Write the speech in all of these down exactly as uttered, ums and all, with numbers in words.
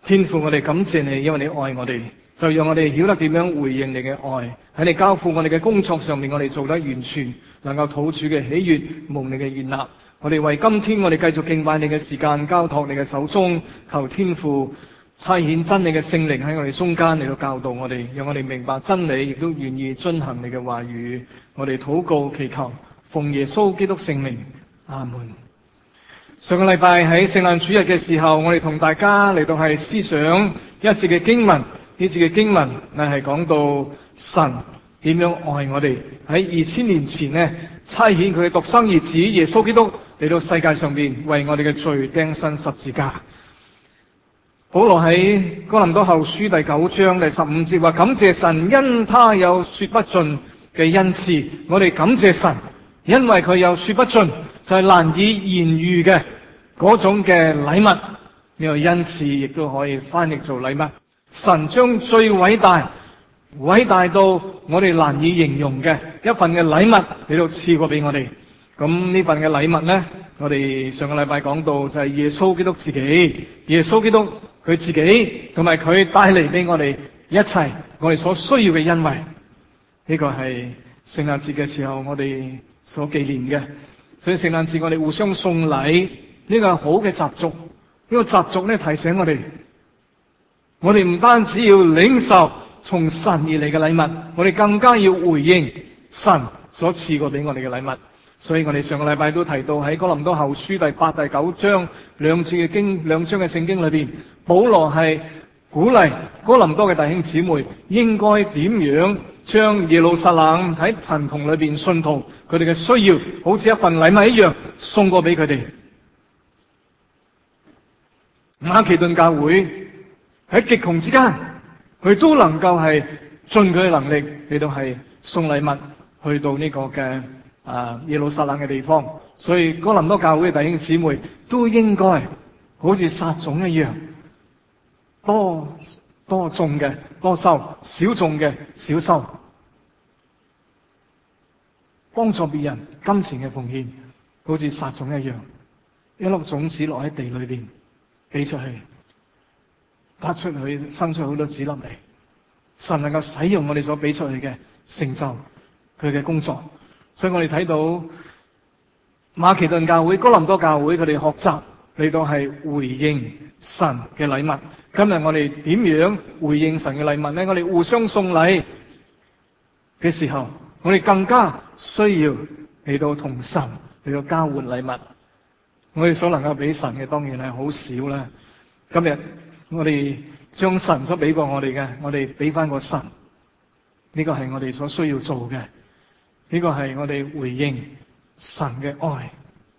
天父，我哋感謝你，因為你愛我哋，就讓我哋曉得點樣回應你嘅愛。喺你交付我哋嘅工作上面，我哋做得完全，能夠討主嘅喜悅，蒙你嘅悅納。我哋為今天我哋繼續敬拜你嘅時間交託你嘅手中，求天父差遣真理嘅聖靈喺我哋中間嚟到教導我哋，讓我哋明白真理，亦都願意遵行你嘅話語。我哋禱告祈求，奉耶穌基督聖名，阿門。上個禮拜喺聖誕主日嘅時候，我哋同大家嚟到係思想一節嘅經文，呢節嘅經文係係講到神點樣愛我哋，喺二千年前呢，差遣佢嘅獨生兒子耶穌基督嚟到世界上邊為我哋嘅罪釘身十字架。保羅喺哥林多後書第九章第十五節話：感謝神，因他有說不盡嘅恩賜。我哋感謝神，因為佢有說不盡，就係難以言喻嘅嗰種嘅禮物。呢個恩賜亦都可以翻譯做禮物。神將最偉大、偉大到我哋難以形容嘅一份嘅禮物嚟到賜過俾我哋。咁呢份嘅禮物呢，我哋上個禮拜講到就係耶穌基督自己，耶穌基督佢自己同埋佢帶嚟俾我哋一切我哋所需要嘅恩惠。呢個係聖誕節嘅時候我哋所紀念嘅。所以聖誕節我哋互相送禮，呢個係好嘅習俗。呢個習俗咧提醒我哋，我哋唔單止要領受從神而嚟嘅禮物，我哋更加要回應神所賜過俾我哋嘅禮物。所以我哋上個禮拜都提到喺哥林多後書第八、第九章兩次嘅經兩章嘅聖經裏邊，保羅係鼓勵哥林多嘅弟兄姊妹應該點樣將耶路撒冷喺貧窮裏邊信徒佢哋嘅需要，好似一份禮物一樣送過俾佢哋。馬其頓教會喺極窮之間，佢都能夠係盡佢嘅能力嚟到係送禮物去到呢個嘅啊耶路撒冷嘅地方。所以哥林多教會嘅弟兄姊妹都應該好似撒種一樣，多多種嘅多收，少種嘅少收，幫助別人金錢嘅奉獻，好似撒種一樣，一粒種子落喺地裏邊，俾出去，發出去，生出好多籽粒嚟。神能夠使用我哋所俾出去嘅，成就佢嘅工作。所以我哋睇到馬其頓教會、哥林多教會，佢哋學習嚟到係回應神嘅禮物。今日我哋點樣回應神嘅禮物呢？我哋互相送禮嘅時候，我哋更加需要嚟到同神嚟到交換禮物。我哋所能夠俾神嘅當然係好少啦。今日我哋將神所俾過我哋嘅，我哋俾翻個神。呢個係我哋所需要做嘅。呢個係我哋回應神嘅愛。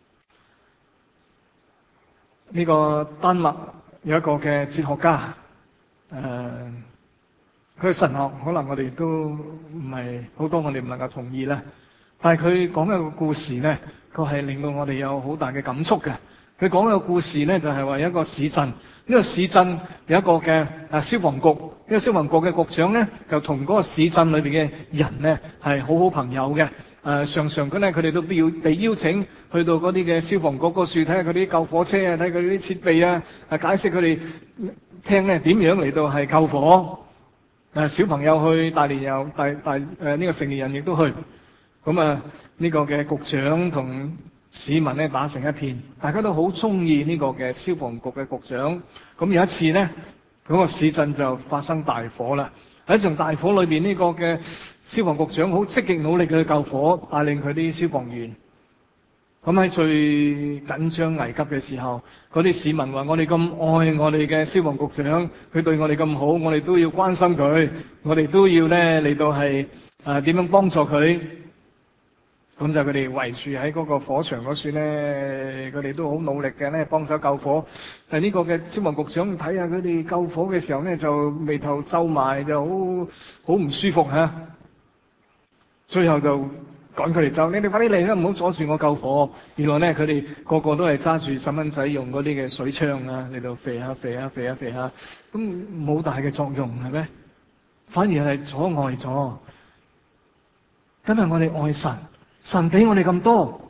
呢個丹麥有一個嘅哲學家，誒、呃，佢嘅神學可能我哋都唔係好多，我哋唔能夠同意啦。但係佢講一個故事咧，佢係令到我哋有好大嘅感觸嘅。佢講一個故事咧，就係話一個市鎮，呢個市鎮有一個嘅啊消防局，呢個消防局嘅局長咧，就同嗰個市鎮裏邊嘅人咧係好好朋友嘅。誒，常常佢咧，佢哋都要被邀請去到嗰啲嘅消防局嗰處睇下佢啲救火車啊，睇佢啲設備啊，啊解釋佢哋聽咧點樣嚟到係救火。誒，小朋友去，大年又大大誒呢個成年人亦都去。咁啊，呢個嘅局長同市民咧打成一片，大家都好中意呢個嘅消防局嘅局長。咁有一次咧，嗰個市鎮就發生大火啦。喺一場大火裏邊，呢個嘅消防局長好積極努力去救火，帶領佢啲消防員。咁喺最緊張危急嘅時候，嗰啲市民話：我哋咁愛我哋嘅消防局長，佢對我哋咁好，我哋都要關心佢，我哋都要咧嚟到係誒點樣幫助佢。咁就佢哋圍住喺嗰個火場嗰處咧，佢哋都好努力嘅咧，幫手救火。但係呢個嘅消防局長睇下佢哋救火嘅時候咧，就眉頭皺埋，就好好唔舒服吓。最後就趕佢哋走，你哋快啲嚟啦，唔好阻住我救火。原來咧，佢哋個個都係揸住細蚊仔用嗰啲嘅水槍啊，嚟到射下射下射下射下，咁冇大嘅作用係咩？反而係阻礙咗。今日我哋愛神。神俾我哋咁多，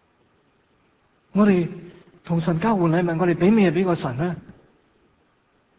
我哋同神交換禮物，我哋俾咩俾個神呢？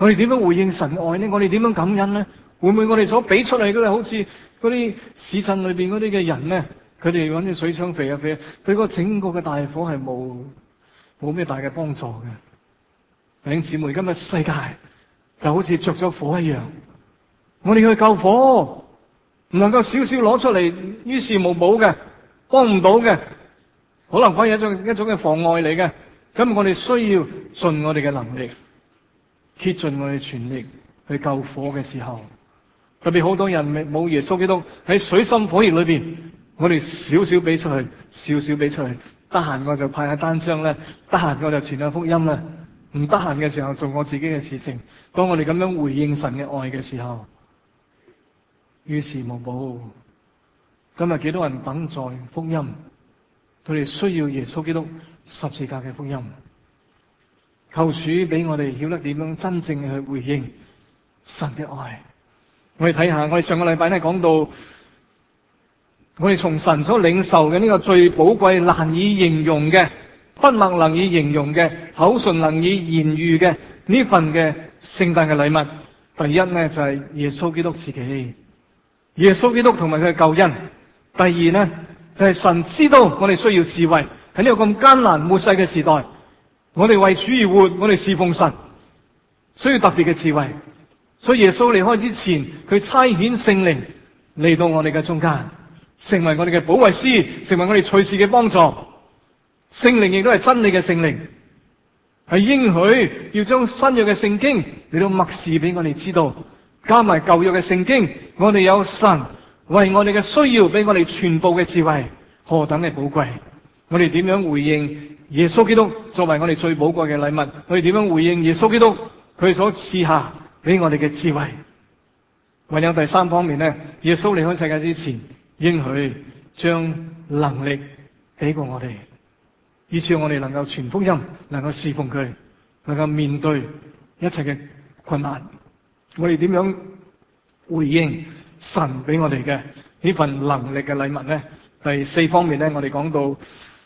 我哋點樣回應神愛呢？我哋點樣感恩呢？會唔會我哋所俾出嚟嗰啲好似嗰啲市鎮裏邊嗰啲嘅人呢？佢哋揾啲水槍肥啊肥啊，對個整個嘅大火係冇冇咩大嘅幫助嘅。弟兄姊妹，今日世界就好似着咗火一樣，我哋去救火，唔能夠少少攞出嚟，於事無補嘅，幫唔到嘅，可能可以一種一種嘅妨礙嚟嘅。咁我哋需要盡我哋嘅能力，竭盡我哋全力去救火嘅時候，特別好多人冇耶穌基督喺水深火熱裏邊，我哋少少俾出去，少少俾出去，得閒我就派下單張咧，得閒我就傳下福音啦，唔得閒嘅時候做我自己嘅事情。當我哋咁樣回應神嘅愛嘅時候，於事無補。今日幾多人等在福音，佢哋需要耶穌基督十字架嘅福音。求主俾我哋曉得點樣真正去回應神嘅愛。我哋睇下，我哋上個禮拜咧講到，我哋從神所領受嘅呢個最寶貴、難以形容嘅、筆墨能以形容嘅、口唇能以言喻嘅呢份嘅聖誕嘅禮物。第一呢，就係耶穌基督自己，耶穌基督同埋佢嘅救恩。第二呢，就係神知道我哋需要智慧，喺呢個咁艱難末世嘅時代，我哋為主而活，我哋侍奉神，需要特別嘅智慧。所以耶穌離開之前，佢差遣聖靈嚟到我哋嘅中間，成為我哋嘅保惠師，成為我哋隨時嘅幫助。聖靈亦都係真理嘅聖靈，係應許要將新約嘅聖經嚟到默示俾我哋知道，加埋舊約嘅聖經，我哋有神為我哋嘅需要俾我哋全部嘅智慧，何等嘅寶貴！我哋點樣回應耶穌基督作為我哋最寶貴嘅禮物？我哋點樣回應耶穌基督佢所賜下俾我哋嘅智慧？唯有第三方面呢，耶穌離開世界之前，應許將能力俾過我哋，以致我哋能夠傳福音，能夠侍奉佢，能夠面對一切嘅困難。我哋點樣回應神俾我哋嘅呢份能力嘅禮物呢？第四方面呢，我哋講到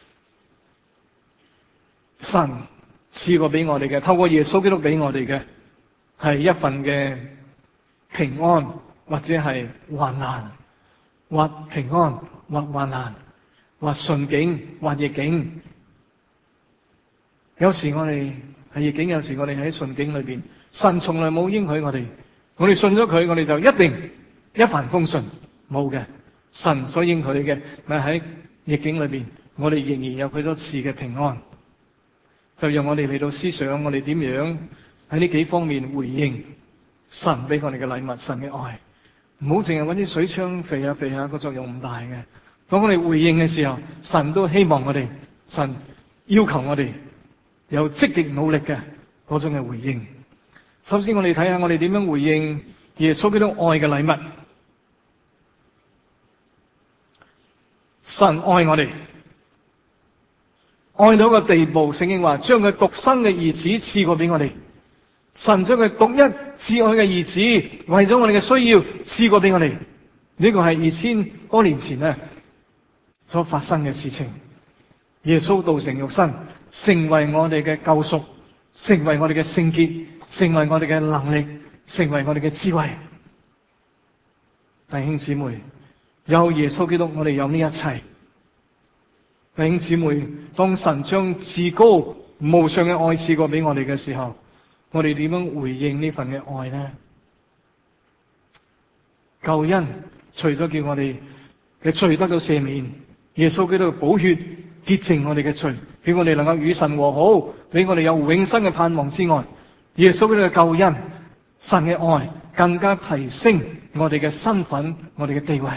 神賜過俾我哋嘅，透過耶穌基督俾我哋嘅係一份嘅平安，或者係患難，或平安，或患難，或順境，或逆境。有時我哋喺逆境，有時我哋喺順境裏邊，神從來冇應許我哋，我哋信咗佢，我哋就一定一帆風順，冇嘅。神所應許嘅，咪喺逆境裏邊，我哋仍然有佢所賜嘅平安。就讓我哋嚟到思想，我哋點樣喺呢幾方面回應神俾我哋嘅禮物，神嘅愛。唔好淨係揾啲水槍肥下肥下，個作用唔大嘅。當我哋回應嘅時候，神都希望我哋，神要求我哋有積極努力嘅嗰種嘅回應。首先我哋睇下我哋點樣回應耶穌基督愛嘅禮物。神愛我哋，愛到一個地步，聖經話將佢獨生嘅兒子賜過俾我哋。神將佢獨一至愛嘅兒子，為咗我哋嘅需要賜過俾我哋。呢個係二千多年前咧所發生嘅事情。耶穌道成肉身，成為我哋嘅救贖，成為我哋嘅聖潔，成為我哋嘅能力，成為我哋嘅智慧。弟兄姊妹，有耶穌基督，我哋有呢一切。弟兄姊妹，當神將至高無上嘅愛賜過俾我哋嘅時候，我哋點樣回應呢份嘅愛呢？救恩除咗叫我哋嘅罪得到赦免，耶穌基督嘅寶血潔淨我哋嘅罪，俾我哋能夠與神和好，俾我哋有永生嘅盼望之外，耶穌基督嘅救恩，神嘅愛更加提升我哋嘅身份，我哋嘅地位。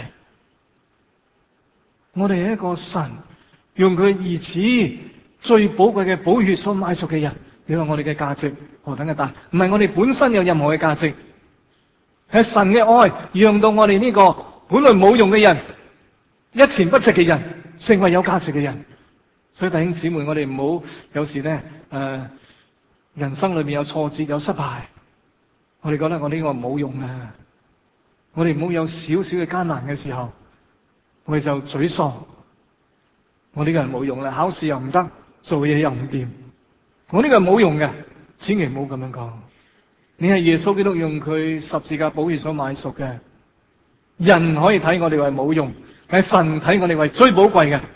我哋係一個神用佢兒子最寶貴嘅寶血所買贖嘅人。你話我哋嘅價值何等嘅大？唔係我哋本身有任何嘅價值，係神嘅愛讓到我哋呢個本來冇用嘅人，一錢不值嘅人，成為有價值嘅人。所以弟兄姊妹，我哋唔好有時咧誒、呃，人生裏面有挫折有失敗，我哋覺得我呢個冇用啊！我哋唔好有少少嘅艱難嘅時候，我哋就沮喪。我呢個人冇用啦，考試又唔得，做嘢又唔掂。我呢個係冇用嘅，千祈唔好咁樣講。 你係耶穌基督用佢十字架寶血所買贖嘅。人可以睇我哋為冇用，但係神睇我哋為最寶貴嘅。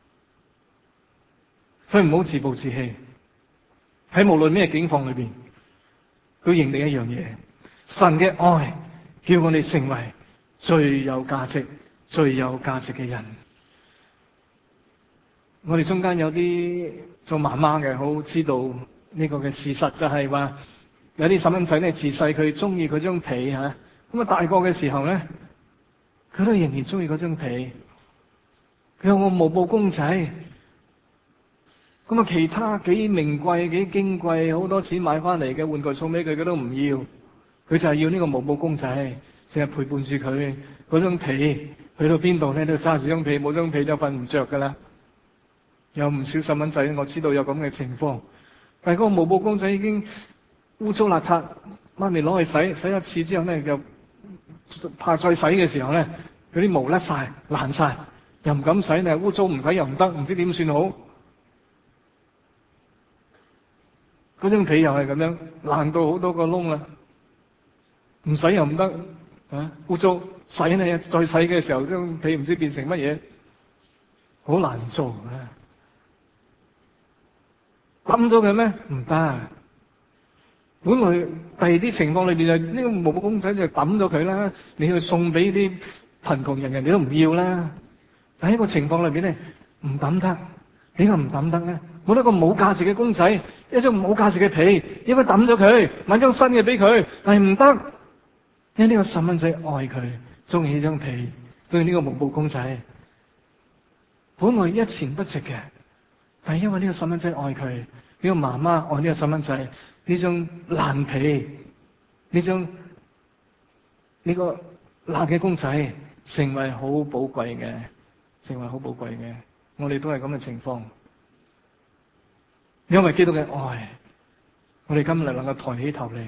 所以唔好自暴自棄，喺無論咩境況裏邊，都認定一樣嘢：神嘅愛叫我哋成為最有價值、最有價值嘅人。我哋中間有啲做媽媽嘅，好知道呢個嘅事實，就係話有啲細蚊仔咧，自細佢中意嗰張被吓，咁啊大個嘅時候咧，佢都仍然中意嗰張被。佢有個毛布公仔，咁啊其他幾名貴、幾矜貴、好多錢買翻嚟嘅玩具送俾佢，佢都唔要。佢就係要呢個毛布公仔，成日陪伴住佢。嗰張被去到邊度咧，都揸住張被，冇張被就瞓唔着噶啦。有唔少細蚊仔，我知道有咁嘅情況，但係嗰個毛布公仔已經污糟邋遢，媽咪攞去洗，洗一次之後咧，又怕再洗嘅時候咧，嗰啲毛甩晒、爛晒，又唔敢洗，你污糟唔洗又唔得，唔知點算好。嗰張被又係咁樣爛到好多個窿啦，唔洗又唔得，啊污糟，洗咧再洗嘅時候，張被唔知變成乜嘢，好難做啊！抌咗佢咩？唔得。本來第二啲情況裏邊就呢個毛布公仔就抌咗佢啦，你去送俾啲貧窮人，人哋都唔要啦。但喺一個情況裏邊咧，唔抌得。點解唔抌得咧？冇得個冇價值嘅公仔，一張冇價值嘅被，應該抌咗佢，買張新嘅俾佢。但係唔得，因為呢個細蚊仔愛佢，中意呢張被，中意呢個毛布公仔。本來一錢不值嘅。但係因為呢個細蚊仔愛佢，呢個媽媽愛呢個細蚊仔，呢張爛被，呢張呢個爛嘅公仔，成為好寶貴嘅，成為好寶貴嘅。我哋都係咁嘅情況，因為基督嘅愛，我哋今日能夠抬起頭嚟，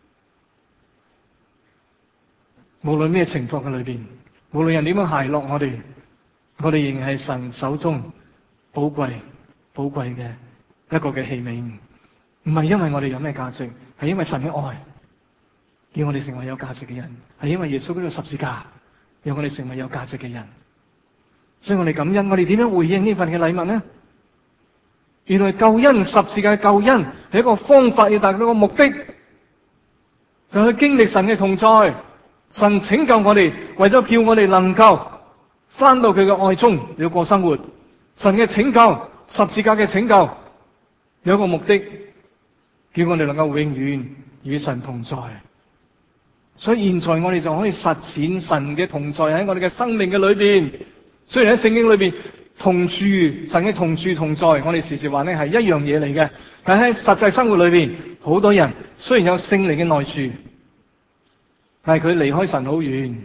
無論咩情況嘅裏邊，無論人點樣奚落我哋，我哋仍然係神手中寶貴。寶貴嘅一個嘅器皿，唔係因為我哋有咩價值，係因為神嘅愛，叫我哋成為有價值嘅人，係因為耶穌嗰個十字架，讓我哋成為有價值嘅人。所以我哋感恩，我哋點樣回應呢份嘅禮物呢？原來救恩，十字架嘅救恩係一個方法，要達到個目的，就係去經歷神嘅同在。神拯救我哋，為咗叫我哋能夠翻到佢嘅愛中，要過生活。神嘅拯救。十字架嘅拯救有一個目的，叫我哋能夠永遠與神同在。所以現在我哋就可以實踐神嘅同在喺我哋嘅生命嘅裏邊。雖然喺聖經裏邊同住神嘅同住同在，我哋時時話呢係一樣嘢嚟嘅，但喺實際生活裏邊，好多人雖然有聖靈嘅內住，但係佢離開神好遠，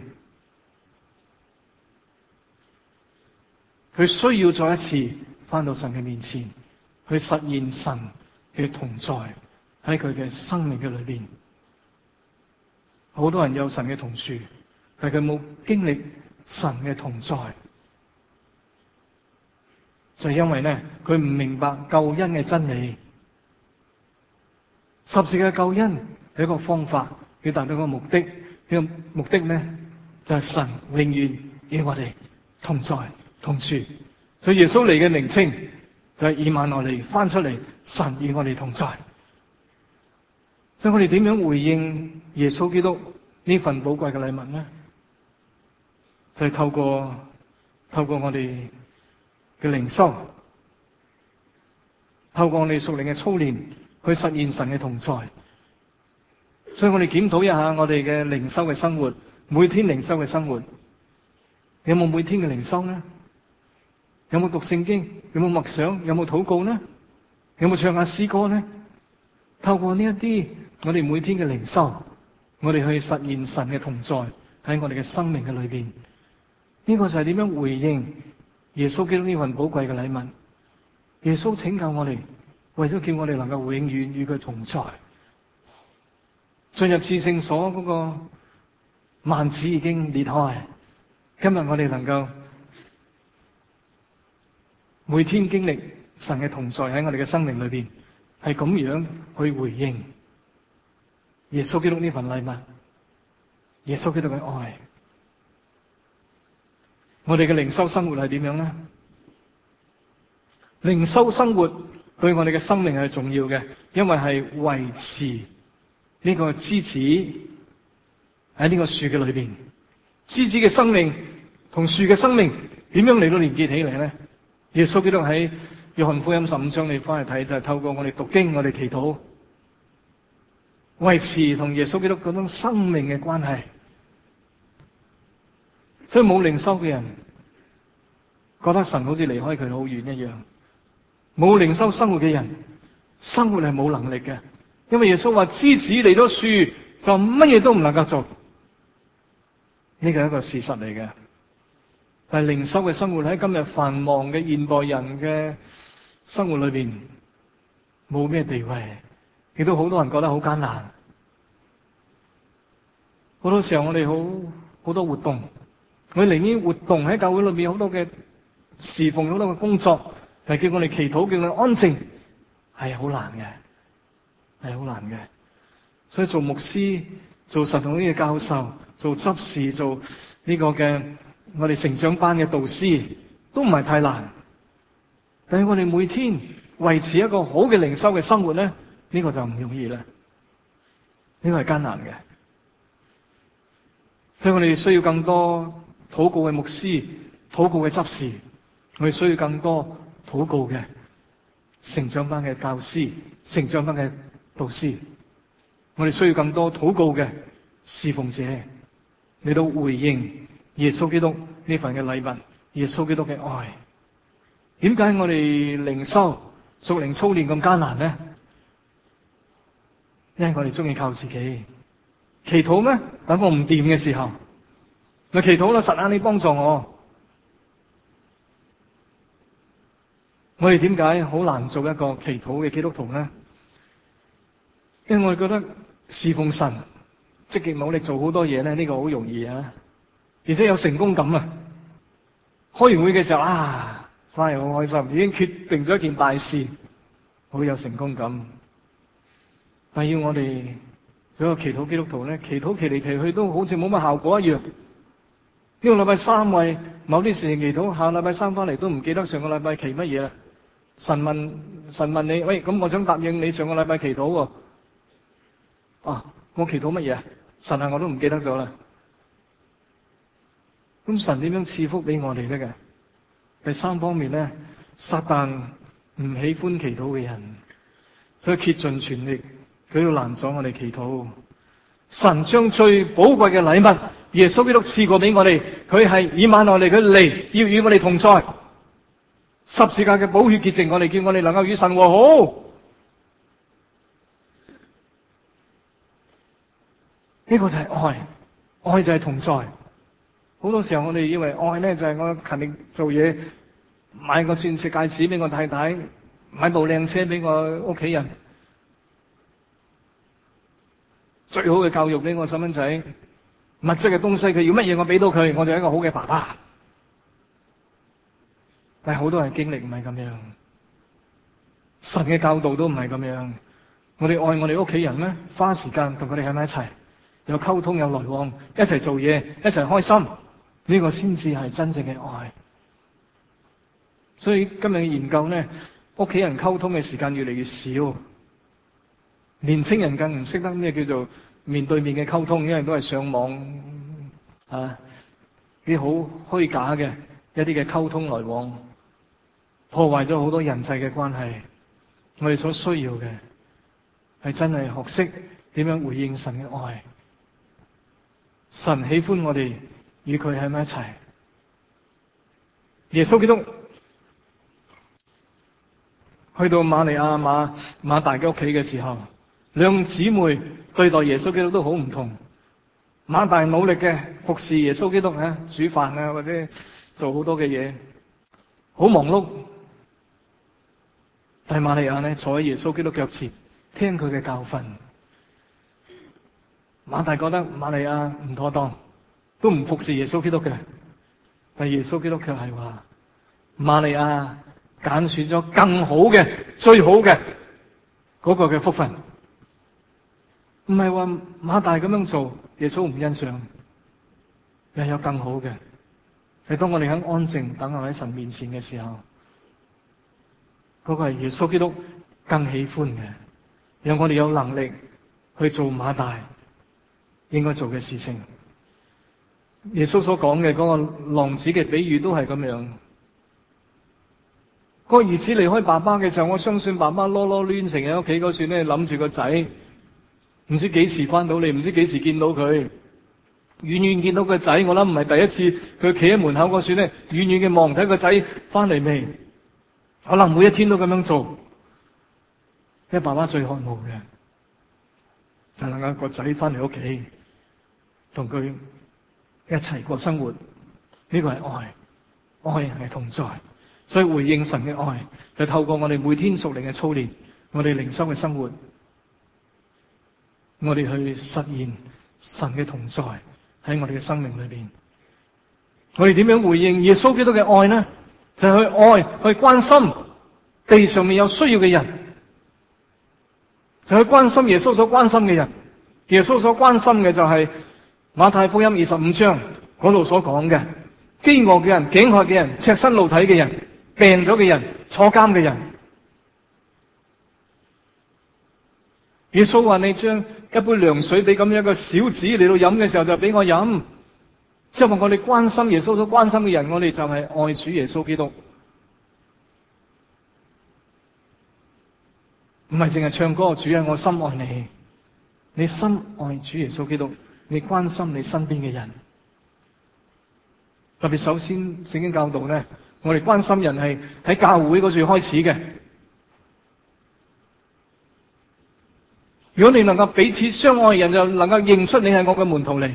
佢需要再一次翻到神嘅面前，去實現神嘅同在喺佢嘅生命嘅裏邊。好多人有神嘅同住，但係佢冇經歷神嘅同在，就係因為咧佢唔明白救恩嘅真理。十字嘅救恩係一個方法，要達到一個目的。呢個目的咧就係神永遠與我哋同在同住。所以耶穌嚟嘅名稱就係以馬內利，翻出嚟神與我哋同在。所以我哋點樣回應耶穌基督呢份寶貴嘅禮物呢？就係透過透過我哋嘅靈修，透過我哋屬靈嘅操練，去實現神嘅同在。所以我哋檢討一下我哋嘅靈修嘅生活，每天靈修嘅生活，有冇每天嘅靈修呢？有冇讀聖經？有冇默想？有冇禱告呢？有冇唱下詩歌呢？透過呢一啲，我哋每天嘅靈修，我哋去實現神嘅同在喺我哋嘅生命嘅裏邊。呢個就係點樣回應耶穌基督呢份寶貴嘅禮物。耶穌拯救我哋，為咗叫我哋能夠永遠與佢同在。進入至聖所嗰個幔子已經裂開，今日我哋能夠每天經歷神嘅同在喺我哋嘅生命裏邊，係咁樣去回應。 耶穌基督呢份禮物，耶穌基督嘅愛。我哋嘅靈修生活係點樣呢？靈修生活對我哋嘅生命係重要嘅，因為係維持呢個枝子喺呢個樹嘅裏邊。枝子嘅生命同樹嘅生命點樣嚟到連結起嚟呢？耶穌基督喺約翰福音十五章，你翻嚟睇就係透過我哋讀經，我哋祈禱，維持同耶穌基督嗰種生命嘅關係。所以冇靈修嘅人覺得神好似離開佢好遠一樣。冇靈修生活嘅人，生活係冇能力嘅，因為耶穌話枝子離咗樹就乜嘢都唔能夠做。呢個係一個事實嚟嘅。但係靈修嘅生活喺今日繁忙嘅現代人嘅生活裏邊冇咩地位，亦都好多人覺得好艱難。好多時候我哋好好多活動，我哋寧願活動喺教會裏邊好多嘅侍奉，好多嘅工作，係叫我哋祈禱，叫我哋安靜，係好難嘅，係好難嘅。所以做牧師、做神學院嘅教授、做執事、做呢個嘅我哋成長班嘅導師，都唔係太難。但係我哋每天維持一個好嘅靈修嘅生活咧，呢個就唔容易啦。呢個係艱難嘅。所以我哋需要更多禱告嘅牧師、禱告嘅執事，我哋需要更多禱告嘅成長班嘅教師、成長班嘅導師，我哋需要更多禱告嘅侍奉者嚟到回應耶穌基督呢份嘅禮物，耶穌基督嘅愛。點解我哋靈修、屬靈操練咁艱難呢？因為我哋中意靠自己。祈禱咩？等我唔掂嘅時候，咪祈禱啦！神啊，你幫助我。我哋點解好難做一個祈禱嘅基督徒呢？因為我哋覺得侍奉神、積極努力做好多嘢咧，呢個好容易啊，而且有成功感啊！開完會嘅時候啊，翻嚟好開心，已經決定咗一件大事，好有成功感。但要我哋做一個祈禱基督徒咧，祈禱祈嚟祈去都好似冇乜效果一樣。呢個禮拜三為某啲事情祈禱，下禮拜三翻嚟都唔記得上個禮拜祈乜嘢啦。神問神問你，喂，咁我想答應你上個禮拜祈禱喎。啊，我祈禱乜嘢？神啊，我都唔記得咗啦。咁神點樣賜福俾我哋得嘅？第三方面咧，撒旦唔喜歡祈禱嘅人，所以竭盡全力，佢要攔阻我哋祈禱。神將最寶貴嘅禮物，耶穌基督賜過俾我哋，佢係以馬內利，佢嚟要與我哋同在。十字架嘅寶血潔淨我哋，叫我哋能夠與神和好。呢個就係愛，愛就係同在。好多時候我哋以為愛咧就係我勤力做嘢，買個鑽石戒指俾我太太，買部靚車俾我屋企人，最好嘅教育俾我細蚊仔，物質嘅東西佢要乜嘢我俾到佢，我就係一個好嘅爸爸。但係好多人經歷唔係咁樣，神嘅教導都唔係咁樣。我哋愛我哋屋企人咧，花時間同佢哋喺埋一齊，有溝通有來往，一齊做嘢，一齊開心，呢個先至係真正嘅愛。所以今日嘅研究咧，屋企人溝通嘅時間越嚟越少，年青人更唔識得咩叫做面對面嘅溝通，因為都係上網啊，啲好虛假嘅一啲嘅溝通來往，破壞咗好多人際嘅關係。我哋所需要嘅係真係學識點樣回應神嘅愛。神喜歡我哋與佢喺埋一齊。耶穌基督去到瑪利亞馬馬大嘅屋企嘅時候，兩姊妹對待耶穌基督都好唔同。馬大努力嘅服侍耶穌基督啊，煮飯啊，或者做好多嘅嘢，好忙碌。但係瑪利亞咧，坐喺耶穌基督腳前，聽佢嘅教訓。馬大覺得瑪利亞唔妥當，都唔服侍耶穌基督嘅。但係耶穌基督卻係話：瑪利亞揀選咗更好嘅、最好嘅嗰個嘅福分。 唔係話馬大咁樣做，耶穌唔欣賞，又有更好嘅。係當我哋喺安靜等候喺神面前嘅時候，嗰個係耶穌基督更喜歡嘅，讓我哋有能力去做馬大應該做嘅事情。耶穌所講嘅嗰個浪子嘅比喻都係咁樣。嗰個兒子離開爸爸嘅時候，我相信爸爸囉囉攣成喺屋企嗰時咧，諗住個仔唔知幾時翻到嚟，唔知幾時見到佢。遠遠見到個仔，我諗唔係第一次，佢企喺門口嗰時咧，遠遠嘅望睇個仔翻嚟未？可能每一天都咁樣做。因為爸爸最渴慕嘅就能夠個仔翻嚟屋企，同佢一齊過生活。呢個係愛，愛係同在。所以回應神嘅愛，就透過我哋每天屬靈嘅操練，我哋靈修嘅生活，我哋去實現神嘅同在喺我哋嘅生命裏邊。我哋點樣回應耶穌基督嘅愛呢？就係去愛，去關心地上面有需要嘅人，就去關心耶穌所關心嘅人。耶穌所關心嘅就係馬太福音二十五章嗰度所講嘅飢餓嘅人、頸渴嘅人、赤身露體嘅人、病咗嘅人、坐監嘅人。耶穌話：你將一杯涼水俾咁樣一個小子嚟到飲嘅時候，就俾我飲。即係話我哋關心耶穌所關心嘅人，我哋就係愛主耶穌基督。唔係淨係唱歌，主啊，我深愛你。你深愛主耶穌基督，你關心你身邊嘅人。特別首先聖經教導咧，我哋關心人係喺教會嗰處開始嘅。如果你能夠彼此相愛，人就能夠認出你係我嘅門徒嚟。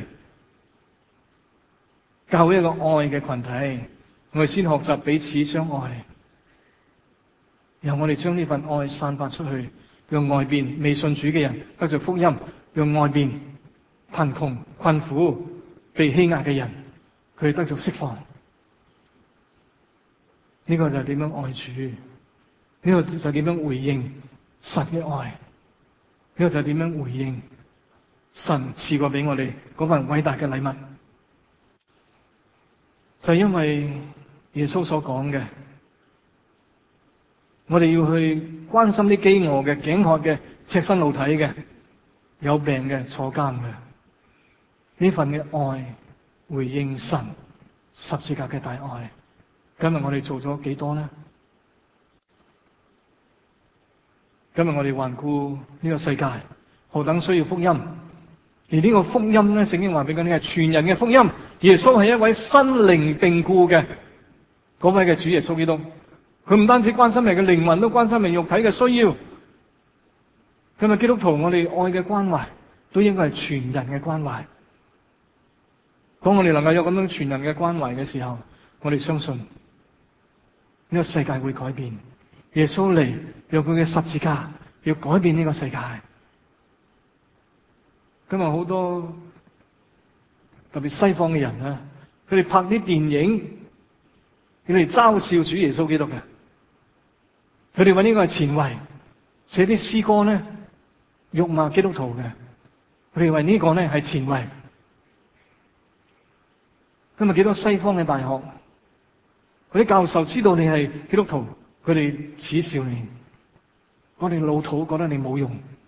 教會一個愛嘅群體，我哋先學習彼此相愛，然後我哋將呢份愛散發出去，讓外邊未信主嘅人得着福音，讓外邊貧窮、困苦、被欺壓嘅人佢哋得着釋放。呢個就係點樣愛主，呢個就係點樣回應神嘅愛，呢個就係點樣回應神賜過俾我哋嗰份偉大嘅禮物。就係因為耶穌所講嘅，我哋要去關心啲飢餓嘅、頸渴嘅、赤身露體嘅、有病嘅、坐監嘅，呢份嘅愛回應神十字架嘅大愛。今日我哋做咗幾多呢？今日我哋環顧呢個世界，何等需要福音？而呢個福音咧，聖經話俾我哋係全人嘅福音。耶穌係一位身靈並顧嘅嗰位嘅主耶穌基督，佢唔單止關心人嘅靈魂，都關心人肉體嘅需要。今日基督徒，我哋愛嘅關懷都應該係全人嘅關懷。當我哋能夠有咁樣全人嘅關懷嘅時候，我哋相信呢個世界會改變。耶穌嚟，用佢嘅十字架要改變呢個世界。今日好多特別西方嘅人啊，佢哋拍啲電影，佢哋嘲笑主耶穌基督嘅。佢哋話呢個係前衛，寫啲詩歌咧辱罵基督徒嘅。佢哋話呢個咧係前衛。今日幾多西方嘅大學，嗰啲教授知道你係基督徒，佢哋恥笑你，我哋老土覺得你冇用。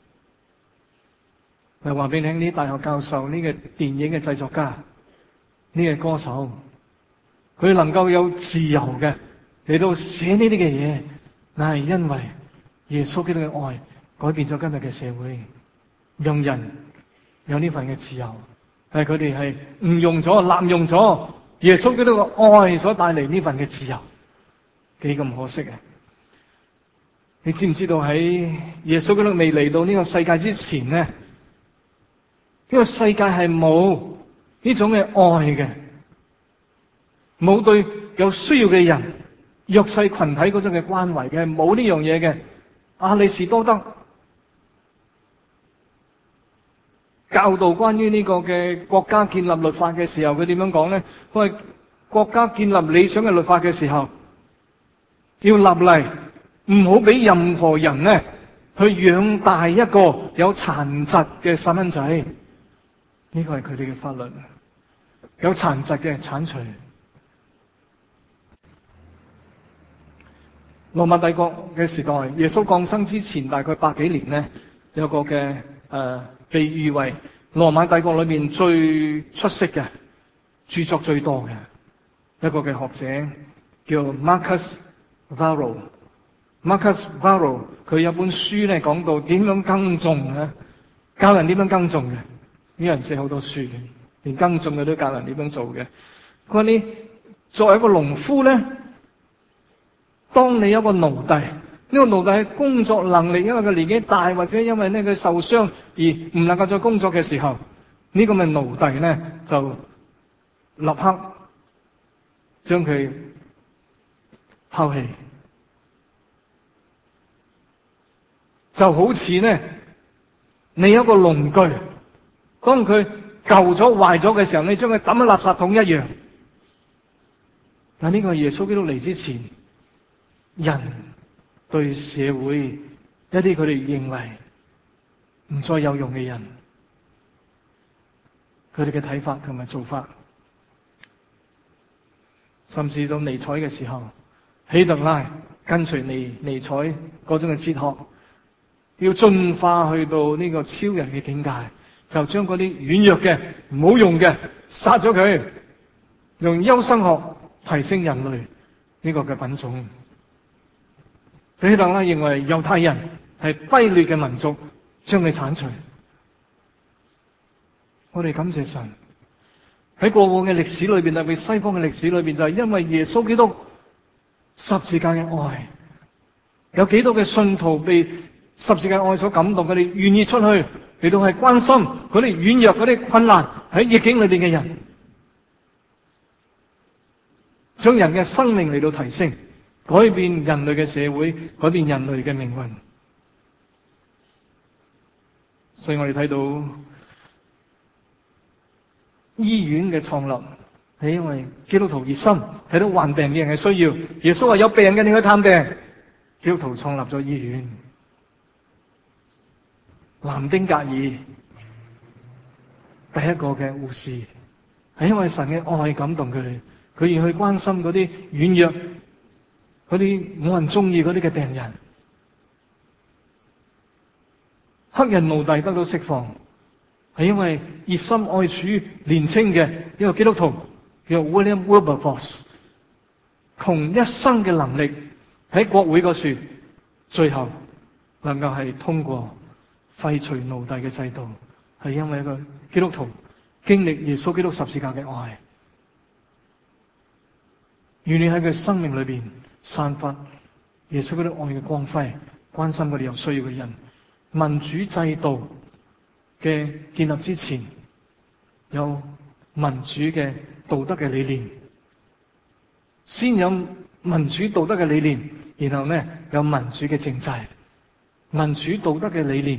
就話俾你聽，呢啲大學教授、呢個電影嘅製作家、呢個歌手，佢能夠有自由嘅嚟到寫呢啲嘅嘢，那係因為耶穌基督嘅愛改變咗今日嘅社會，讓人有呢份嘅自由。但係佢哋係誤用咗、濫用咗耶穌基督嘅愛所帶嚟呢份嘅自由，幾咁可惜啊！你知唔知道喺耶穌基督未嚟到呢個世界之前呢？呢個世界係冇呢種嘅愛嘅，冇對有需要嘅人、弱勢群體嗰種嘅關懷嘅，冇呢樣嘢嘅。亞里士多德教導關於呢個嘅國家建立律法嘅時候，佢點樣講咧？佢話國家建立理想嘅律法嘅時候，要立例，唔好俾任何人咧去養大一個有殘疾嘅細蚊仔，呢個係佢哋嘅法律。有殘疾嘅鏟除。羅馬帝國嘅時代，耶穌降生之前大概百幾年呢，有個嘅誒、呃、被譽為羅馬帝國裏面最出色嘅、著作最多嘅一個嘅學者，叫 Marcus Varro。Marcus Varro 佢有本書咧，講到點樣耕種咧，教人點樣耕種嘅。呢人寫好多書嘅，連耕種嘅都教人點樣做嘅。佢話你作為一個農夫咧，當你有個奴隸，呢個奴隸嘅工作能力因為佢年紀大，或者因為呢佢受傷而唔能夠再工作嘅時候，呢個咪奴隸咧就立刻將佢拋棄。就好似呢，你有一個農具，當佢舊咗壞咗嘅時候，你將佢抌喺垃圾桶一樣。但呢個係耶穌基督嚟之前，人對社會一啲佢哋認為唔再有用嘅人，佢哋嘅睇法同埋做法，甚至到尼采嘅時候，希特拉跟隨尼尼采嗰種嘅哲學。要進化去到呢個超人嘅境界，就將嗰啲軟弱嘅、唔好用嘅殺咗佢，用優生學提升人類呢個嘅品種。希特拉認為猶太人係卑劣嘅民族，將佢鏟除。我哋感謝神，喺過往嘅歷史裏邊，特別西方嘅歷史裏邊，就係因為耶穌基督十字架嘅愛，有幾多嘅信徒被十字架愛所感動，佢哋願意出去嚟到係關心嗰啲軟弱、嗰啲困難喺逆境裏邊嘅人，將人嘅生命嚟到提升，改變人類嘅社會，改變人類嘅命運。所以我哋睇到醫院嘅創立係因為基督徒熱心，睇到患病嘅人嘅需要，耶穌話有病嘅你去探病，基督徒創立咗醫院。南丁格爾第一個嘅護士係因為神嘅愛感動佢哋，佢要去關心嗰啲軟弱、嗰啲冇人中意嗰啲嘅病人。黑人奴隸得到釋放，係因為熱心愛主年輕嘅一個基督徒叫 William Wilberforce， 窮一生嘅能力喺國會嗰處，最後能夠係通過廢除奴隸嘅制度，係因為一個基督徒經歷耶穌基督十字架嘅愛，願意喺佢生命裏邊散發耶穌基督愛嘅光輝，關心嗰啲有需要嘅人。民主制度嘅建立之前，有民主嘅道德嘅理念，先有民主道德嘅理念，然後呢有民主嘅政制。民主道德嘅理念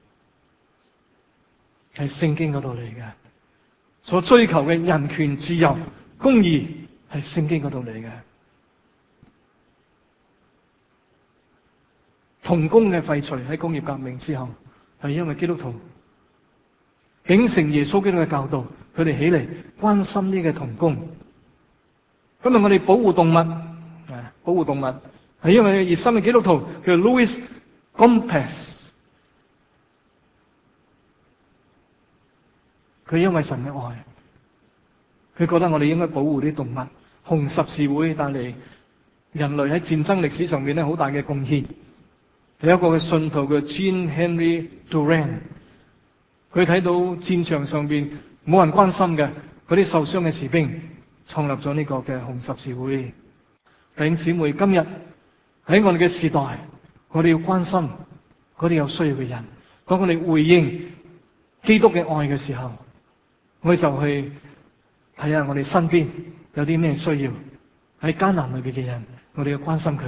係聖經嗰度嚟嘅，所追求嘅人權、自由、公義係聖經嗰度嚟嘅。童工嘅廢除喺工業革命之後，係因為基督徒秉承耶穌基督嘅教導，佢哋起嚟關心呢個童工。今日我哋保護動物，啊，保護動物係因為熱心嘅基督徒叫 Louis Gompers， 佢因為神嘅愛，佢覺得我哋應該保護啲動物。紅十字會帶嚟人類喺戰爭歷史上面咧好大嘅貢獻。有一個嘅信徒叫 Jean Henry Durant， 佢睇到戰場上邊冇人關心嘅嗰啲受傷嘅士兵，創立咗呢個嘅紅十字會。弟兄姊妹，今日喺我哋嘅時代，我哋要關心嗰啲有需要嘅人。當我哋回應基督嘅愛嘅時候，我哋就去睇下我哋身邊有啲咩需要，喺艱難裏邊嘅人，我哋要關心佢。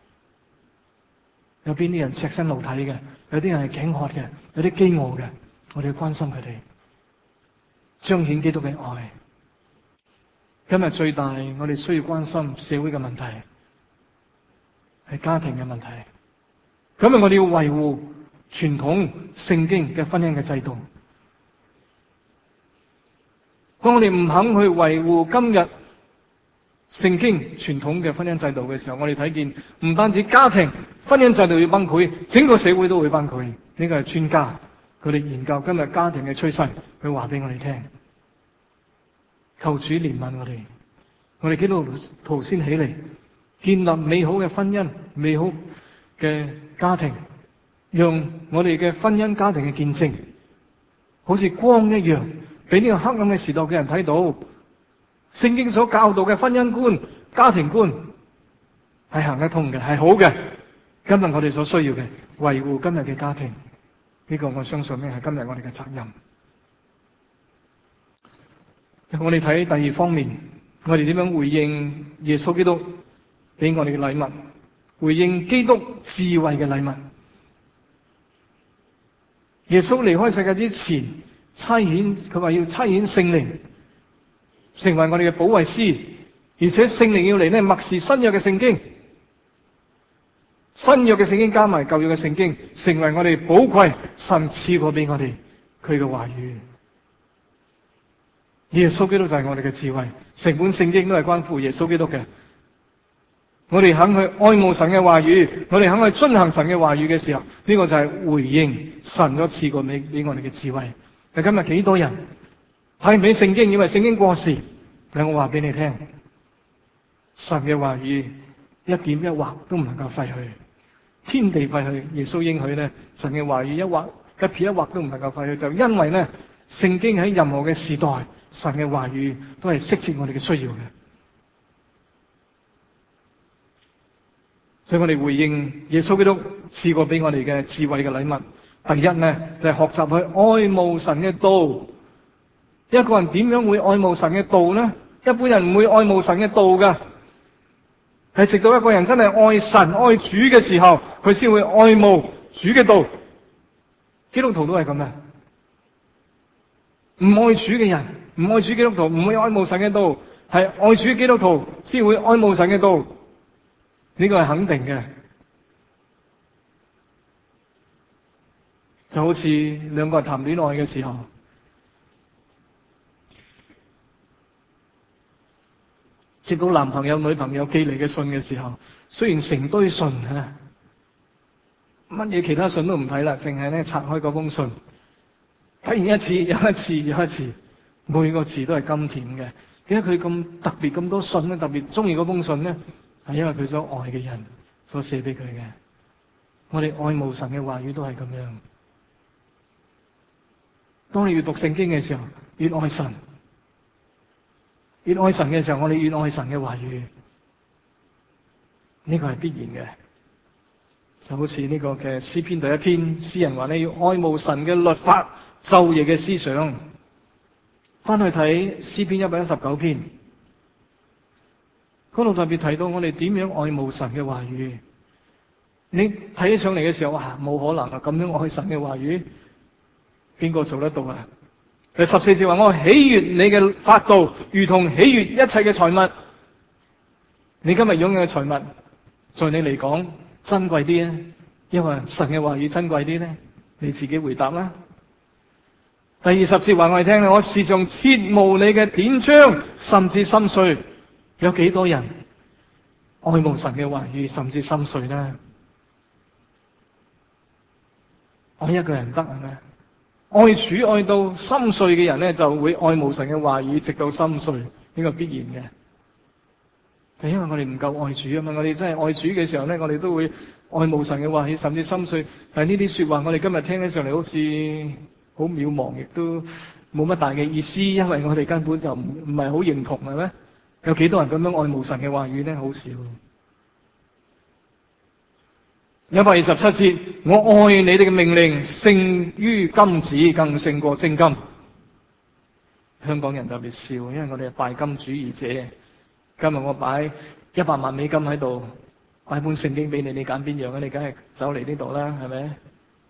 有邊啲人赤身露體嘅，有啲人係頸渴嘅，有啲飢餓嘅，我哋要關心佢哋，彰顯基督嘅愛。今日最大我哋需要關心社會嘅問題係家庭嘅問題。今日我哋要維護傳統聖經嘅婚姻嘅制度。當我哋唔肯去維護今日聖經傳統嘅婚姻制度嘅時候，我哋睇見唔單止家庭婚姻制度要崩潰，整個社會都會崩潰。呢個係專家佢哋研究今日家庭嘅趨勢，佢話俾我哋聽。求主憐憫我哋，我哋基督徒先起嚟，建立美好嘅婚姻、美好嘅家庭，讓我哋嘅婚姻家庭嘅見證，好似光一樣，俾呢個黑暗嘅時代嘅人睇到，聖經所教導嘅婚姻觀、家庭觀係行得通嘅，係好嘅。今日我哋所需要嘅維護今日嘅家庭，呢個我相信咧係今日我哋嘅責任。我哋睇第二方面，我哋點樣回應耶穌基督俾我哋嘅禮物，回應基督智慧嘅禮物。耶穌離開世界之前，差遣佢話要差遣聖靈成為我哋嘅保惠師，而且聖靈要嚟咧默示新約嘅聖經，新約嘅聖經加埋舊約嘅聖經，成為我哋寶貴神賜過俾我哋佢嘅話語。耶穌基督就係我哋嘅智慧，成本聖經都係關乎耶穌基督嘅。我哋肯去愛慕神嘅話語，我哋肯去遵行神嘅話語嘅時候，呢、這個就係回應神所賜過俾俾我哋嘅智慧。但今日幾多人睇唔起聖經，以為聖經過時？但我話俾你聽，神嘅話語一點一畫都唔能夠廢去，天地廢去，耶穌應許咧，神嘅話語一畫一撇一畫都唔能夠廢去，就因為咧，聖經喺任何嘅時代，神嘅話語都係適切我哋嘅需要嘅。所以我哋回應耶穌基督賜過俾我哋嘅智慧嘅禮物，第一咧就係、是、學習去愛慕神嘅道。一個人點樣會愛慕神嘅道呢？一般人唔會愛慕神嘅道噶，係直到一個人真係愛神愛主嘅時候，佢先會愛慕主嘅道。基督徒都係咁嘅，唔愛主嘅人，唔愛主基督徒唔會愛慕神嘅道，係愛主基督徒先會愛慕神嘅道。呢個係肯定嘅，就好似兩個人談戀愛嘅時候，接到男朋友女朋友寄嚟嘅信嘅時候，雖然成堆信啊，乜嘢其他信都唔睇啦，淨係咧拆開嗰封信，睇完一次又一次又一次，每個字都係甘甜嘅。點解佢咁特別咁多信咧？特別中意嗰封信咧？係因為佢所愛嘅人所寫俾佢嘅。我哋愛慕神嘅話語都係咁樣。當你越讀聖經嘅時候，越愛神，越愛神嘅時候，我哋越愛神嘅話語。呢個係必然嘅。就好似呢個嘅詩篇第一篇，詩人話咧要愛慕神嘅律法，晝夜嘅思想。翻去睇詩篇一百一十九篇。嗰度特別提到我哋點樣愛慕神嘅話語，你睇起上嚟嘅時候，哇，冇可能啊！咁樣愛神嘅話語，邊個做得到啊？第十四節話：我喜悅你嘅法度，如同喜悅一切嘅財物。你今日擁有嘅財物，在你嚟講珍貴啲啊，因為神嘅話語珍貴啲咧？你自己回答啦。第二十節話我哋聽啦：我時常切慕你嘅典章，甚至心碎。有幾多人愛慕神嘅話語，甚至心碎呢？愛一個人得係咪？愛主愛到心碎嘅人咧，就會愛慕神嘅話語，直到心碎。呢個必然嘅。就因為我哋唔夠愛主啊嘛，我哋真係愛主嘅時候咧，我哋都會愛慕神嘅話語，甚至心碎。但係呢啲說話，我哋今日聽起上嚟好似好渺茫，亦都冇乜大嘅意思，因為我哋根本就唔唔係好認同，係咪？有幾多人咁樣愛慕神嘅話語呢？好少。一百二十七節，我愛你哋嘅命令勝於金子，更勝過精金。香港人特別笑，因為我哋係拜金主義者。今日我擺一百萬美金喺度，擺本聖經俾你，你揀邊樣啊？你梗係走嚟呢度啦，係咪？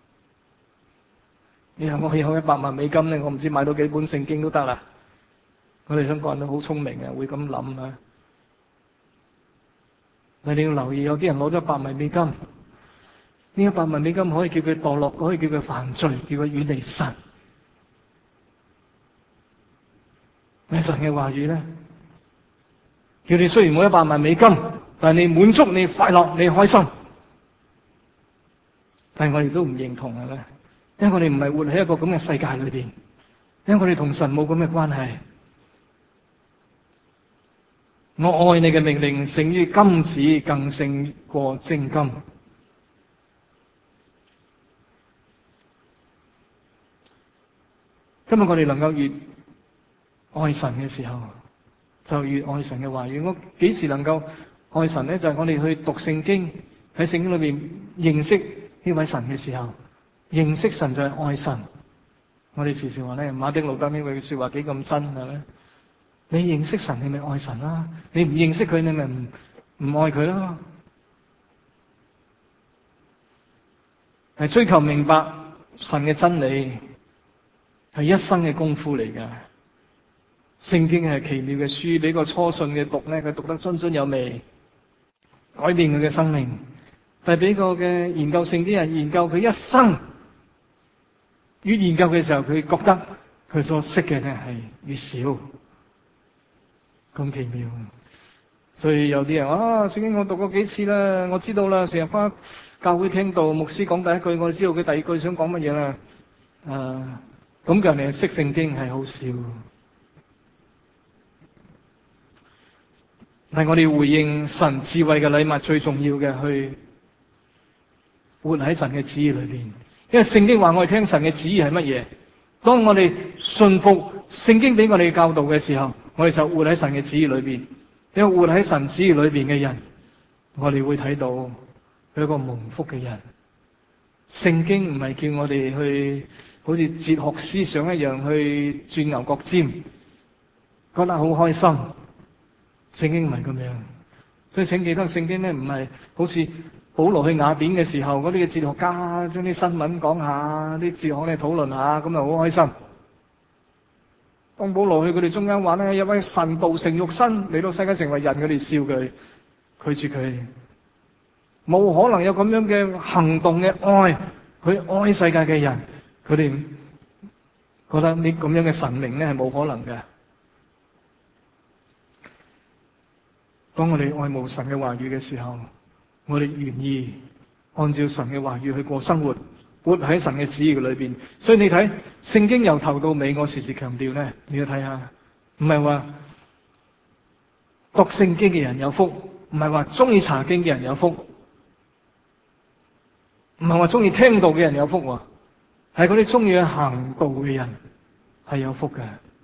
你話我有一百萬美金咧，我唔知買到幾本聖經都得啦。我哋香港人都好聰明啊，會咁諗啊！但你要留意，有啲人攞咗百萬美金， 呢一百萬美金可以叫佢墮落，可以叫佢犯罪，叫佢遠離神。咩神嘅話語咧？叫你雖然冇一百萬美金，但係你滿足、你快樂、你開心。但係我哋都唔認同嘅咧，因為我哋唔係活喺一個咁嘅世界裏邊，因為我哋同神冇咁嘅關係。我愛你嘅命令勝於金子，更勝過精金。今日我哋能夠越愛神嘅時候，就越愛神嘅話語。我幾時能夠愛神咧？就係、是、我哋去讀聖經，喺聖經裏邊認識呢位神嘅時候，認識神就係愛神。我哋時時話咧，馬丁路德呢句說話幾咁真係咪？你認識神，你咪愛神啦；你唔認識佢，你咪唔唔愛佢咯。係追求明白神嘅真理，係一生嘅功夫嚟嘅。聖經係奇妙嘅書，俾個初信嘅讀咧，佢讀得津津有味，改變佢嘅生命。但係俾個嘅研究聖經人研究佢一生，越研究嘅時候，佢覺得佢所識嘅咧係越少。咁奇妙，所以有啲人啊，聖經我讀過幾次啦，我知道啦，成日返教會聽到牧師講第一句，我知道佢第二句想講乜嘢啦。啊，咁嘅人哋識聖經係好少。但係我哋回應神智慧嘅禮物最重要嘅，去活喺神嘅旨意裏邊。因為聖經話我哋聽神嘅旨意係乜嘢？當我哋信服聖經俾我哋教導嘅時候，我哋就活喺神嘅旨意裏邊。因為活喺神旨意裏邊嘅人，我哋會睇到佢一個蒙福嘅人。聖經唔係叫我哋去好似哲學思想一樣去鑽牛角尖，覺得好開心。聖經唔係咁樣，所以請記得聖經咧唔係好似保羅去雅典嘅時候，嗰啲嘅哲學家將啲新聞講下，啲哲學咧討論下，咁就好開心。當保羅去佢哋中間玩咧，有位神道成肉身嚟到世界成為人，佢哋笑佢，拒絕佢，冇可能有咁樣嘅行動嘅愛去愛世界嘅人，佢哋覺得呢咁樣嘅神明咧係冇可能嘅。當我哋愛慕神嘅話語嘅時候，我哋願意按照神嘅話語去過生活，活喺神嘅旨意裏邊。所以你睇聖經由頭到尾，我時時強調咧，你要睇下，唔係話讀聖經嘅人有福，唔係話中意查經嘅人有福，唔係話中意聽道嘅人有福，係嗰啲中意去行道嘅人係有福嘅。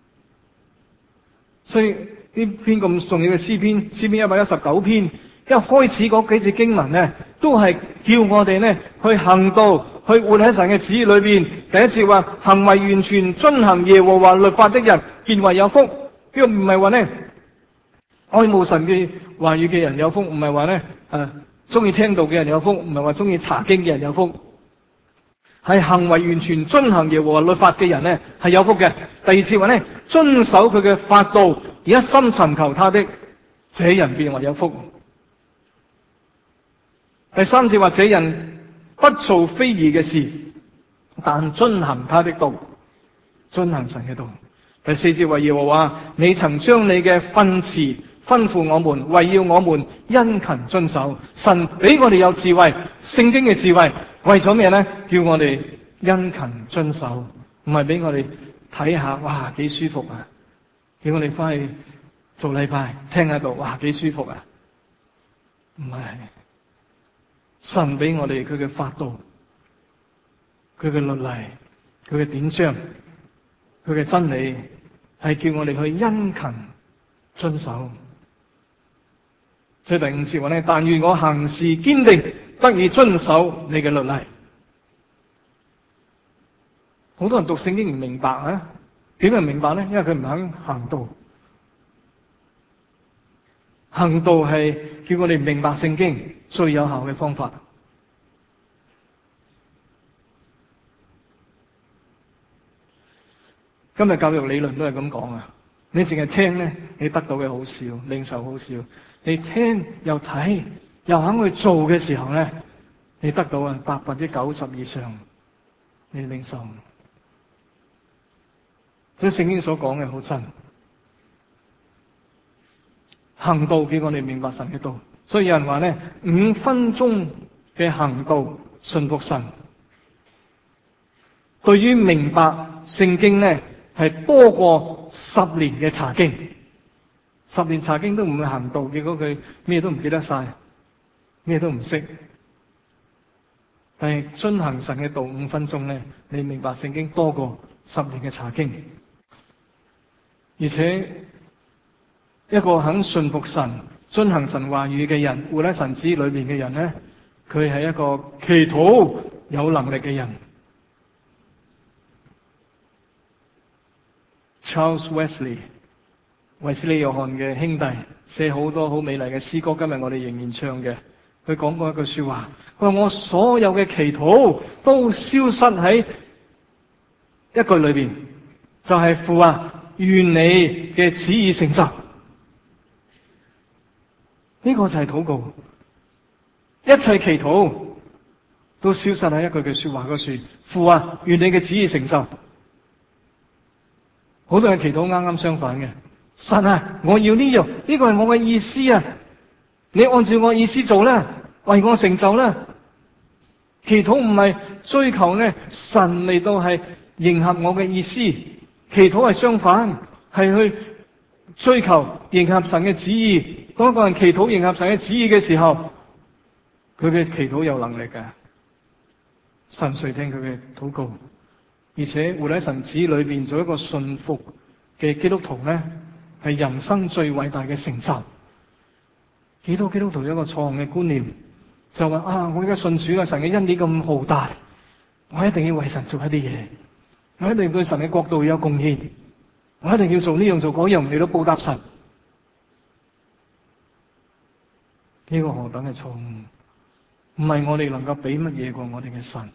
所以呢篇咁重要嘅詩篇，詩篇一百一十九篇，一開始嗰幾節經文咧，都係叫我哋咧去行道，去活喺神嘅旨意裏邊。第一節話，行為完全遵行耶和華律法的人，便為有福。呢個唔係話咧愛慕神嘅話語嘅人有福，唔係話咧誒中意聽道嘅人有福，唔係話中意查經嘅人有福。係行為完全遵行耶和華律法嘅人咧係有福嘅。第二節話咧，遵守佢嘅法度而一心尋求他的，這人便為有福。第三節話，這人不做非義嘅事，但遵行他的道，遵行神嘅道。第四節話，耶和華，你曾將你嘅訓詞吩咐我們，為要我們殷勤遵守。神俾我哋有智慧，聖經嘅智慧，為咗咩咧？叫我哋殷勤遵守，唔係俾我哋睇下，哇幾舒服啊！叫我哋翻去做禮拜聽下道，哇幾舒服啊！唔係，神俾我哋佢嘅法度，佢嘅律例，佢嘅典章，佢嘅真理，係叫我哋去殷勤遵守。所以第五節話咧，但願我行事堅定，得以遵守你嘅律例。好多人讀聖經唔明白啊？點樣唔明白咧？因為佢唔肯行道。行道係叫我哋明白聖經最有效嘅方法。今日教育理論都係咁講啊！你淨係聽咧，你得到嘅好少，領受好少。你聽又睇又肯去做嘅時候咧， 你得到啊百分之九十以上，你領受。所以聖經所講嘅好真，行道叫我哋明白神嘅道。所以有人話咧，五分鐘嘅行道順服神，對於明白聖經咧係多過十年嘅查經。十年查經都唔會行道，結果佢咩都唔記得晒，咩都唔識。但係遵行神嘅道五分鐘咧，你明白聖經多過十年嘅查經。而且一個肯順服神、遵行神話語嘅人，活喺神旨裏面嘅人咧，佢係一個祈禱有能力嘅人。Charles Wesley 衛斯理約翰嘅兄弟寫好多好美麗嘅詩歌，今日我哋仍然唱嘅。佢講過一句說話，佢話我所有嘅祈禱都消失喺一句裏邊，就係、是、父啊，願你嘅旨意成就。呢、這個就係禱告，一切祈禱都消失喺一句嘅說話嗰處，父啊，願你嘅旨意成就。好多人祈禱啱啱相反嘅，神啊，我要呢樣，呢個係我嘅意思啊，你按照我意思做啦，為我成就啦。祈禱唔係追求呢神嚟到係迎合我嘅意思，祈禱係相反，係去追求迎合神嘅旨意。當一個人祈禱迎合神嘅旨意嘅時候，佢嘅祈禱有能力嘅，神垂聽佢嘅禱告。而且活喺神旨裏邊做一個信服嘅基督徒咧，係人生最偉大嘅成就。幾多基督徒有一個錯誤嘅觀念，就話啊，我而家信主啦，神嘅恩典咁浩大，我一定要為神做一啲嘢，我一定要對神嘅國度有貢獻，我一定要做呢樣做嗰樣嚟到報答神。呢個何等嘅錯誤！唔係我哋能夠俾乜嘢過我哋嘅神，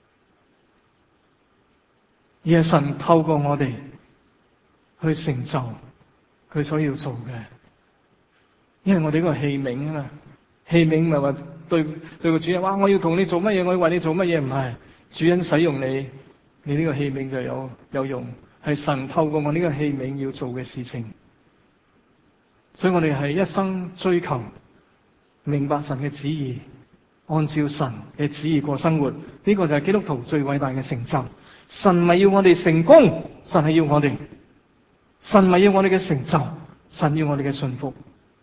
而係神透過我哋去成就佢所要做嘅。因為我哋呢個器皿啊嘛，器皿唔係話對對個主人，哇！我要同你做乜嘢，我要為你做乜嘢，唔係。主人使用你，你呢個器皿就有有用，係神透過我呢個器皿要做嘅事情。所以我哋係一生追求明白神嘅旨意，按照神嘅旨意過生活，呢、這個就係基督徒最偉大嘅成就。神唔係要我哋成功，神係要我哋，神唔係要我哋嘅成就，神要我哋嘅信服。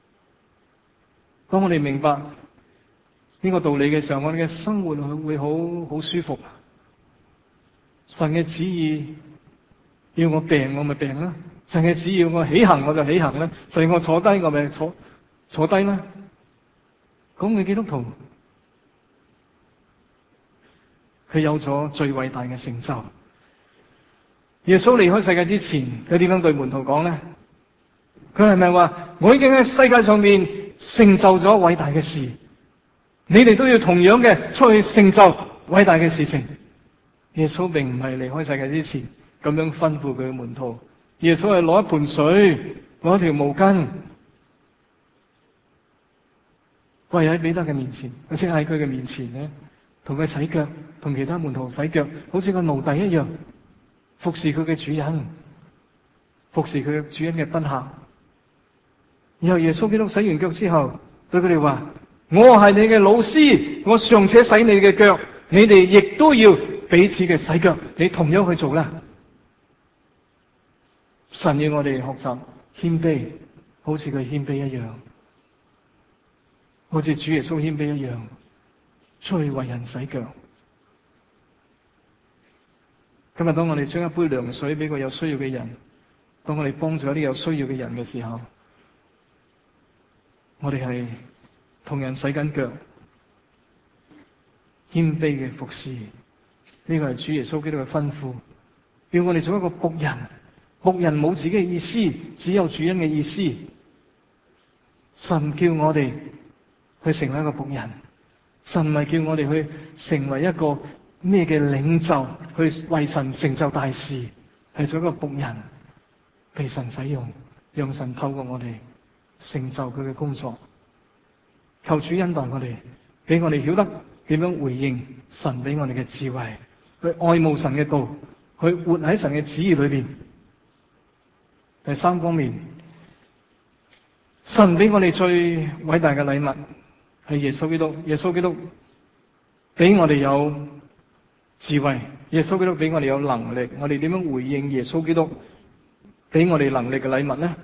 當我哋明白呢個道理嘅時候，我哋嘅生活會好好舒服。神嘅旨意要我病，我咪病啦；神嘅旨意要我起行，我就起行啦；神要我坐低，我咪坐坐低啦。咁嘅基督徒，佢有咗最偉大嘅成就。耶穌離開世界之前，佢點樣對門徒講咧？佢係咪話我已經喺世界上面成就咗偉大嘅事，你哋都要同樣嘅出去成就偉大嘅事情？耶穌並唔係離開世界之前咁樣吩咐佢嘅門徒。耶穌係攞一盆水，攞一條毛巾，跪喺彼得嘅面前，或者喺佢嘅面前咧，同佢洗腳，同其他門徒洗腳，好似個奴隸一樣，服侍佢嘅主人，服侍佢嘅主人嘅賓客。然後耶穌基督洗完腳之後，對佢哋話：我係你嘅老師，我尚且洗你嘅腳，你哋亦都要彼此嘅洗腳，你同樣去做啦。神要我哋學習謙卑，好似佢謙卑一樣，好似主耶穌謙卑一樣，出去為人洗腳。今日當我哋將一杯涼水俾個有需要嘅人，當我哋幫助一啲有需要嘅人嘅時候，我哋係同人洗緊腳，謙卑嘅服侍。呢個係主耶穌基督嘅吩咐，要我哋做一個僕人。僕人冇自己嘅意思，只有主人嘅意思。神叫我哋去成為一個僕人，神唔係叫我哋去成為一個咩嘅領袖，去為神成就大事，係做一個僕人，被神使用，讓神透過我哋成就佢嘅工作。求主恩待我哋，俾我哋曉得點樣回應神俾我哋嘅智慧，去愛慕神嘅道，去活喺神嘅旨意裏邊。第三方面，神俾我哋最偉大嘅禮物係耶穌基督。耶穌基督俾我哋有智慧，耶穌基督俾我哋有能力。我哋點樣回應耶穌基督俾我哋能力嘅禮物呢？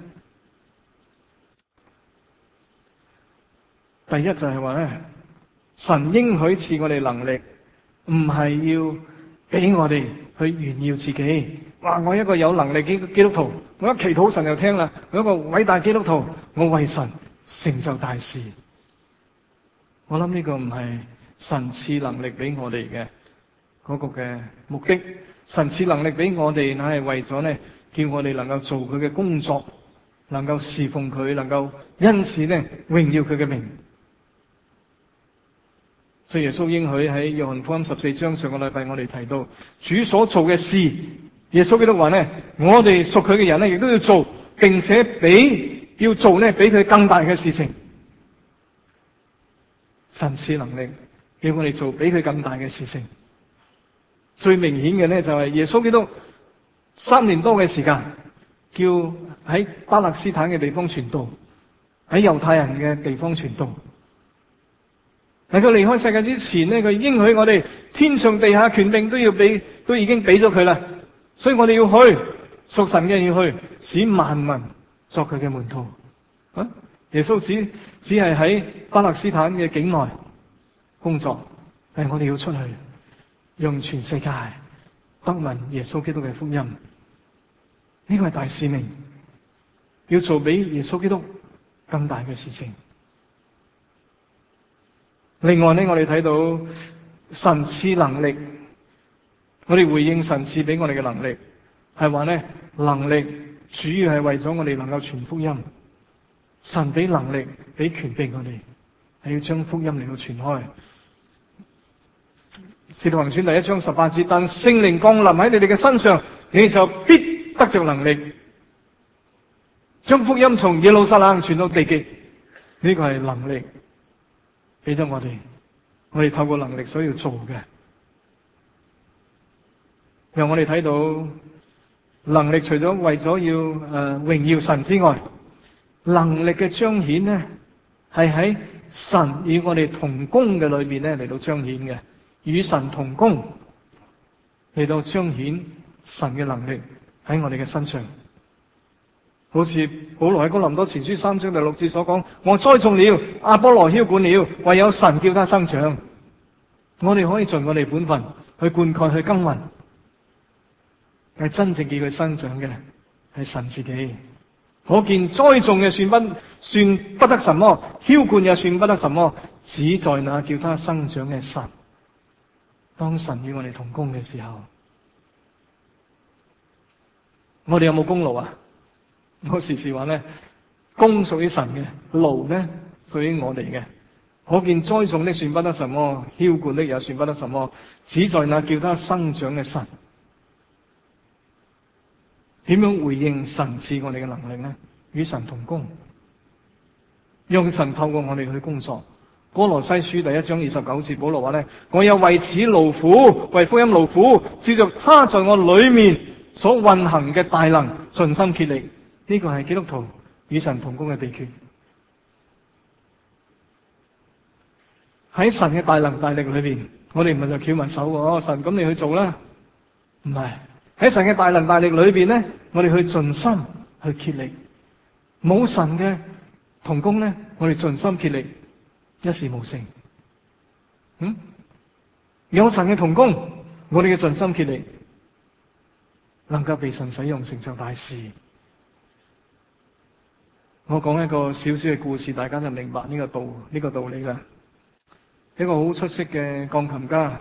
第一就係話咧，神應許賜我哋能力，唔係要俾我哋去炫耀自己。哇！我一個有能力基基督徒，我一祈禱神就聽啦。我一個偉大基督徒，我為神成就大事。我諗呢個唔係神賜能力俾我哋嘅嗰個嘅目的。神賜能力俾我哋，乃係為咗呢，叫我哋能夠做佢嘅工作，能夠侍奉佢，能夠因此呢榮耀佢嘅名。所以耶穌應許喺約翰福音十四章，上個禮拜我哋提到主所做嘅事，耶穌基督話呢，我哋屬佢嘅人呢，亦都要做，並且比要做呢，比佢更大嘅事情。神賜能力叫我哋做比佢更大嘅事情。最明顯嘅呢，就係耶穌基督三年多嘅時間，叫喺巴勒斯坦嘅地方傳道，喺猶太人嘅地方傳道。喺佢離開世界之前呢，佢應許我哋天上地下權柄都要俾，都已經俾咗佢啦。所以我哋要去，屬神嘅要去，使萬民作佢嘅門徒。啊，耶穌只只係喺巴勒斯坦嘅境內工作，但係我哋要出去，讓全世界得聞耶穌基督嘅福音。呢個係大使命，要做比耶穌基督更大嘅事情。另外呢，我哋睇到神賜能力，我哋回應神賜俾我哋嘅能力，係話呢，能力主要係為咗我哋能夠傳福音。神俾能力，俾權柄我哋，係要將福音嚟到傳開。使徒行傳第一章十八節，但聖靈降臨喺你哋嘅身上，你就必得着能力，將福音從耶路撒冷傳到地極。呢個係能力俾咗我哋，我哋透過能力所要做嘅。讓我哋睇到能力除咗為咗要誒榮耀神之外，能力嘅彰顯呢，係喺神與我哋同工嘅裏邊咧嚟到彰顯嘅，與神同工嚟到彰顯神嘅能力喺我哋嘅身上。好似保羅喺哥林多前書三章第六節所講：我栽種了，阿波羅澆灌了，唯有神叫他生長。我哋可以盡我哋本分去灌溉、去耕耘，但係真正叫佢生長嘅係神自己。可見栽種嘅算不算不得什麼，澆灌也算不得什麼，只在那叫他生長嘅神。當神與我哋同工嘅時候，我哋有冇功勞啊？我時時話咧，功屬於神嘅，勞咧屬於我哋嘅。可見栽種的算不得什麼，澆灌的也算不得什麼，只在那叫他生長嘅神。點樣回應神賜我哋嘅能力呢？與神同工，讓神透過我哋去工作。歌羅西書第一章二十九節，保羅話咧：我有為此勞苦，為福音勞苦，照着他在我裏面所運行嘅大能，盡心竭力。呢個係基督徒與神同工嘅秘訣。喺神嘅大能大力裏邊，我哋唔係就翹埋手喎，神咁你去做啦，唔係。喺神嘅大能大力裏邊咧，我哋去盡心去竭力。冇神嘅同工咧，我哋盡心竭力一事無成。嗯，有神嘅同工，我哋嘅盡心竭力能夠被神使用，成就大事。我講一個小小嘅故事，大家就明白呢個道呢、呢個道理啦。一個好出色嘅鋼琴家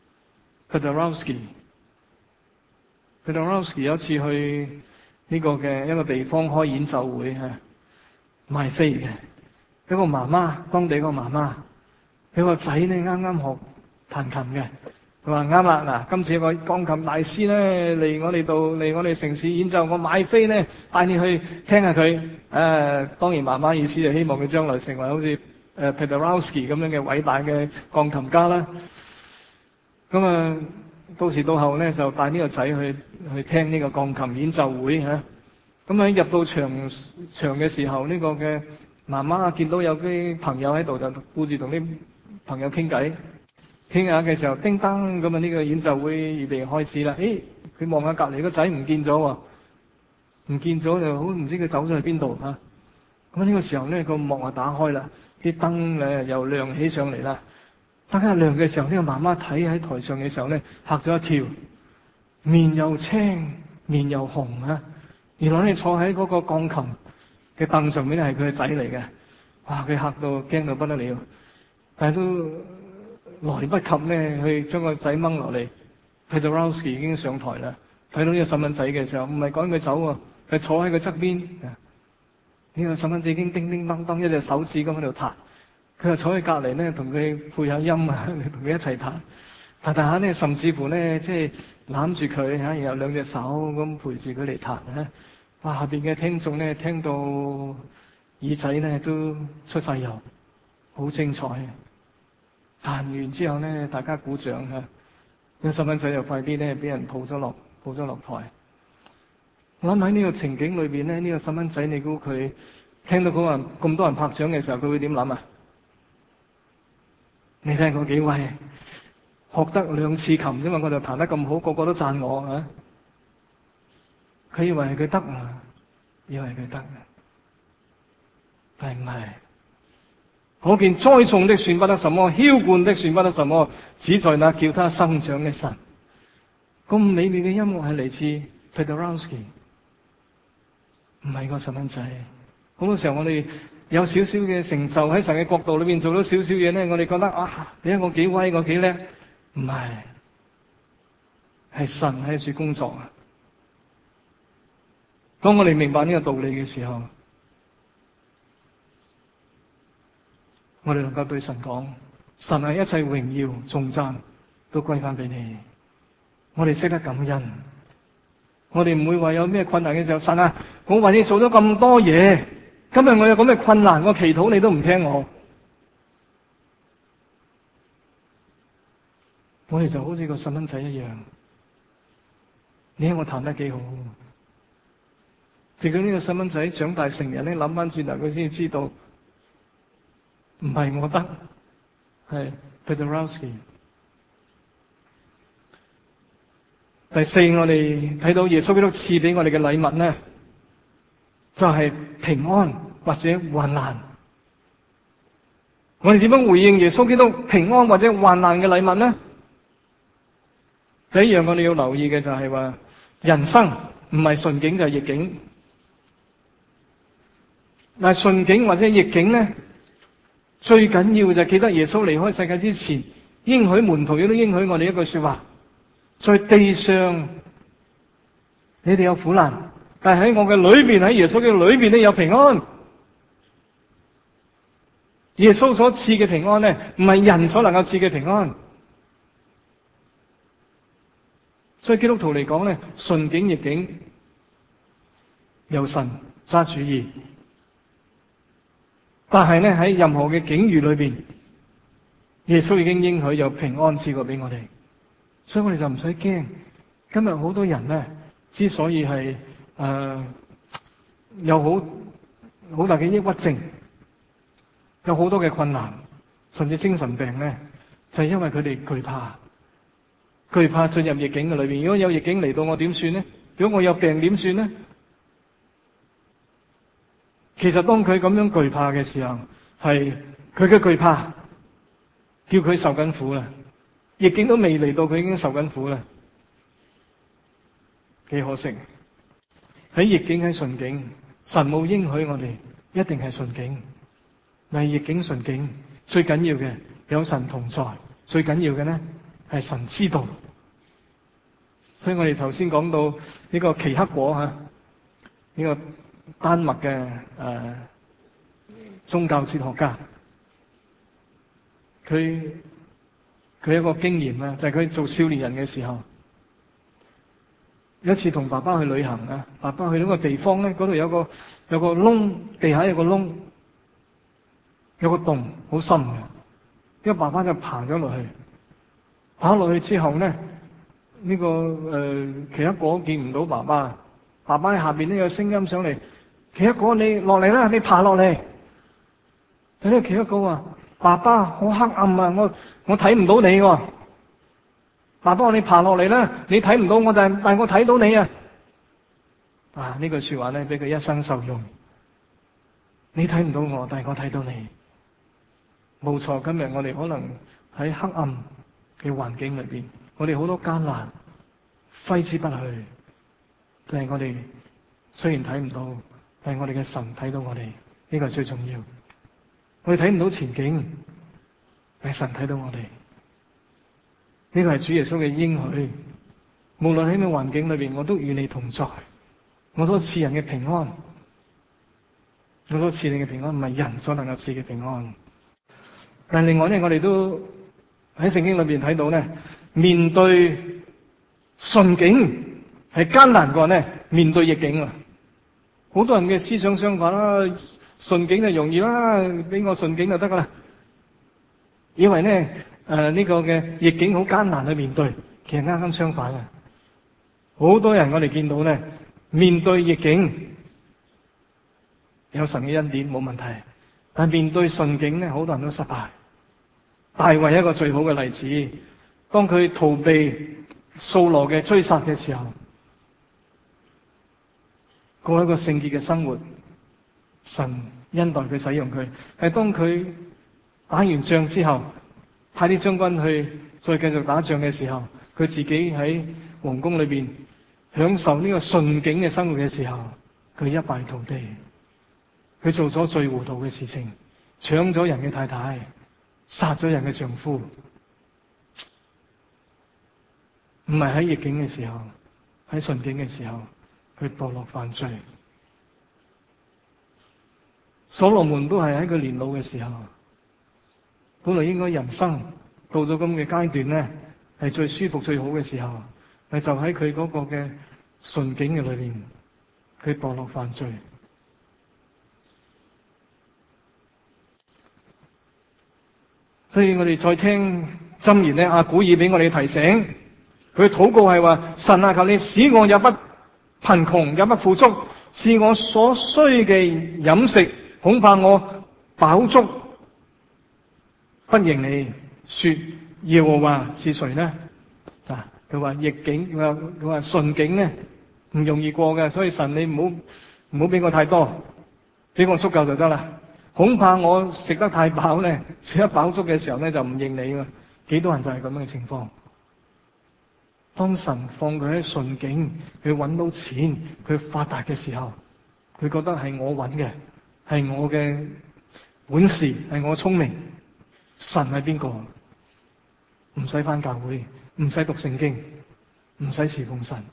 Paderewski。Paderewski 有一次去呢個嘅一個地方開演奏會吓，賣飛嘅。一個媽媽，當地一個媽媽，佢個仔呢啱啱學彈琴嘅。佢話啱啦，嗱，今次有個鋼琴大師咧嚟我哋度嚟我哋城市演奏，我買飛咧帶你去聽下佢。誒、呃，當然媽媽意思就希望佢將來成為好似誒 Paderewski 咁樣嘅偉大嘅鋼琴家啦。咁啊，到時到後咧就帶呢個仔去去聽呢個鋼琴演奏會嚇。咁喺入到場場嘅時候，呢個嘅媽媽見到有啲朋友喺度，就顧住同啲朋友傾偈。傾下嘅時候，叮當咁啊！呢個演奏會預備開始啦。誒，佢望下隔離個仔唔見咗喎，唔見咗就好唔知佢走咗去邊度嚇。咁呢個時候咧，個幕啊打開啦，啲燈咧又亮起上嚟啦。燈一亮嘅時候，呢個媽媽睇喺台上嘅時候咧，嚇咗一跳，面又青，面又紅啊！原來你坐喺嗰個鋼琴嘅凳上面咧係佢嘅仔嚟嘅。哇！佢嚇到驚到不得了，但係都來不及咧，去將個仔掹落嚟。Paderewski 已經上台啦，睇到呢個細蚊仔嘅時候，唔係趕佢走喎，係坐喺佢側邊。呢個細蚊仔已經叮叮當當一隻手指咁喺度彈，佢就坐喺隔離咧，同佢配下音啊，同佢一齊彈。彈彈下咧，甚至乎咧，即係攬住佢嚇，然後兩隻手咁陪住佢嚟彈咧。哇！下邊嘅聽眾咧，聽到耳仔咧都出晒油，好精彩。彈完之後咧，大家鼓掌嚇，個細蚊仔又快啲咧，俾人抱咗落抱咗落台。我諗喺呢個情景裏邊咧，呢、這個細蚊仔，你估佢聽到嗰人咁多人拍掌嘅時候，佢會點諗啊？你睇我幾威，學得兩次琴啫嘛，我就彈得咁好，個個都讚我啊！佢以為係佢得啊，以為佢得啊，但係唔係。可見栽種的算不得什麼，澆灌的算不得什麼，只在那叫他生長嘅神。咁美妙嘅音樂係嚟自 Paderewski， 唔係個細蚊仔。好多時候我哋有少少嘅成就喺神嘅國度裏邊做咗少少嘢咧，我哋覺得啊，你睇我幾威，我幾叻。唔係，係神喺處工作啊！當我哋明白呢個道理嘅時候，我哋能夠對神講：神係一切榮耀、頌讚都歸翻俾你。我哋識得感恩，我哋唔會話有咩困難嘅時候，神啊，我為你做咗咁多嘢，今日我有咁嘅困難，我祈禱你都唔聽我。我哋就好似個細蚊仔一樣，你睇我彈得幾好。直到呢個細蚊仔長大成人咧，諗翻轉頭，佢先知道唔係我得，係 Paderewski。第四，我哋睇到耶穌基督賜俾我哋嘅禮物咧，就係平安或者患難。我哋點樣回應耶穌基督平安或者患難嘅禮物咧？第一樣我哋要留意嘅就係話，人生唔係順境就係逆境。但係順境或者逆境咧，最緊要嘅就係記得耶穌離開世界之前，應許門徒亦都應許我哋一句說話：在地上你哋有苦難，但係喺我嘅裏邊，喺耶穌嘅裏邊咧有平安。耶穌所賜嘅平安咧，唔係人所能夠賜嘅平安。所以基督徒嚟講咧，順境逆境由神揸主意。但係咧喺任何嘅境遇裏邊，耶穌已經應許有平安賜過俾我哋，所以我哋就唔使驚。今日好多人咧，之所以係誒、呃、有好好大嘅抑鬱症，有好多嘅困難，甚至精神病咧，就係因為佢哋懼怕，懼怕進入逆境嘅裏邊。如果有逆境嚟到，我點算咧？如果我有病點算咧？其實當佢咁樣懼怕嘅時候，係佢嘅懼怕叫佢受緊苦啦。逆境都未嚟到，佢已經受緊苦啦，幾可惜。喺逆境喺順境，神冇應許我哋一定係順境，但係逆境順境最緊要嘅有神同在，最緊要嘅咧係神知道。所以我哋頭先講到呢個奇克果吓，呢、這個丹麥嘅誒、呃、宗教哲學家，佢佢有一個經驗啊，就係、是、佢做少年人嘅時候，有一次同爸爸去旅行啊，爸爸去到個地方咧，嗰度有個有個窿，地下有個窿， 有個洞好深嘅，一個爸爸就爬咗落去，爬落去之後咧，呢、這個誒、呃、其他哥見唔到爸爸，爸爸喺下邊呢有聲音上嚟，其他哥你落嚟啦，你爬落嚟。睇到其他哥話：爸爸好黑暗啊，我我睇唔到你喎。爸爸話：你爬落嚟啦，你睇唔到我，但係但係我睇到你啊！啊，呢句說話咧，俾佢一生受用。你睇唔到我，但係我睇到你。冇錯，今日我哋可能喺黑暗嘅環境裏邊，我哋好多艱難揮之不去。但係我哋雖然睇唔到，但係我哋嘅神睇到我哋，呢個係最重要。我哋睇唔到前景，但係神睇到我哋。呢個係主耶穌嘅應許。無論喺咩環境裏邊，我都與你同在。我所賜人嘅平安，我所賜你嘅平安，唔係人所能夠賜嘅平安。但係另外咧，我哋都喺聖經裏邊睇到咧，面對順境係艱難過咧面對逆境啊！好多人嘅思想相反啦，順境就容易啦，俾我順境就得噶啦。以為咧誒呢、呃這個嘅逆境好艱難去面對，其實啱啱相反啊！好多人我哋見到咧，面對逆境有神嘅恩典冇問題，但係面對順境咧，好多人都失敗。大衛一個最好嘅例子，當佢逃避掃羅嘅追殺嘅時候，過一個聖潔嘅生活，神恩待佢使用佢。係當佢打完仗之後，派啲將軍去再繼續打仗嘅時候，佢自己喺皇宮裏邊享受呢個順境嘅生活嘅時候，佢一敗塗地。佢做咗最糊塗嘅事情，搶咗人嘅太太，殺咗人嘅丈夫。唔係喺逆境嘅時候，喺順境嘅時候，佢墮落犯罪。所羅門都係喺佢年老嘅時候，本來應該人生到咗咁嘅階段咧，係最舒服最好嘅時候，係就喺佢嗰個嘅順境嘅裏邊，佢墮落犯罪。所以我哋再聽箴言咧，阿古爾俾我哋提醒，佢禱告係話：神啊，求你使我也不貧窮，也不富足，是我所需嘅飲食，恐怕我飽足，不認你。說耶和華是誰呢？啊，佢話逆境，佢話佢話順境咧唔容易過嘅，所以神你唔好唔好俾我太多，俾我足夠就得啦。恐怕我食得太飽咧，食得飽足嘅時候咧就唔認你啊！幾多人就係咁樣嘅情況。當神放佢喺順境，佢揾到錢，佢發達嘅時候，佢覺得係我揾嘅，係我嘅本事，係我聰明。神係邊個？唔使返教會，唔使讀聖經，唔使侍奉神。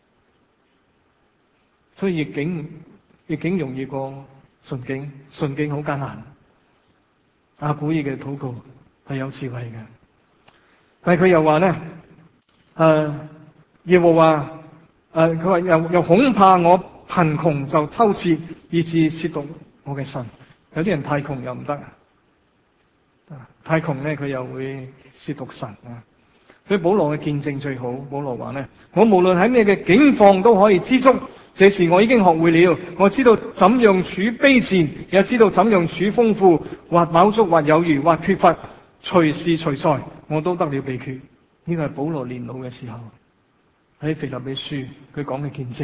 所以逆境逆境容易過順境，順境好艱難。阿古爾嘅禱告係有智慧嘅，但係佢又話咧，誒、呃，耶和華誒，佢話又又恐怕我貧窮就偷竊，以致褻瀆我嘅神。有啲人太窮又唔得，太窮咧佢又會褻瀆神啊。所以保羅嘅見證最好，保羅話咧，我無論喺咩嘅境況都可以知足。這時我已經學會了，我知道怎樣處卑賤，也知道怎樣處豐富，或飽足，或有餘，或缺乏，隨時隨在，我都得了秘訣。呢個係保羅年老嘅時候喺腓立比書佢講嘅見證。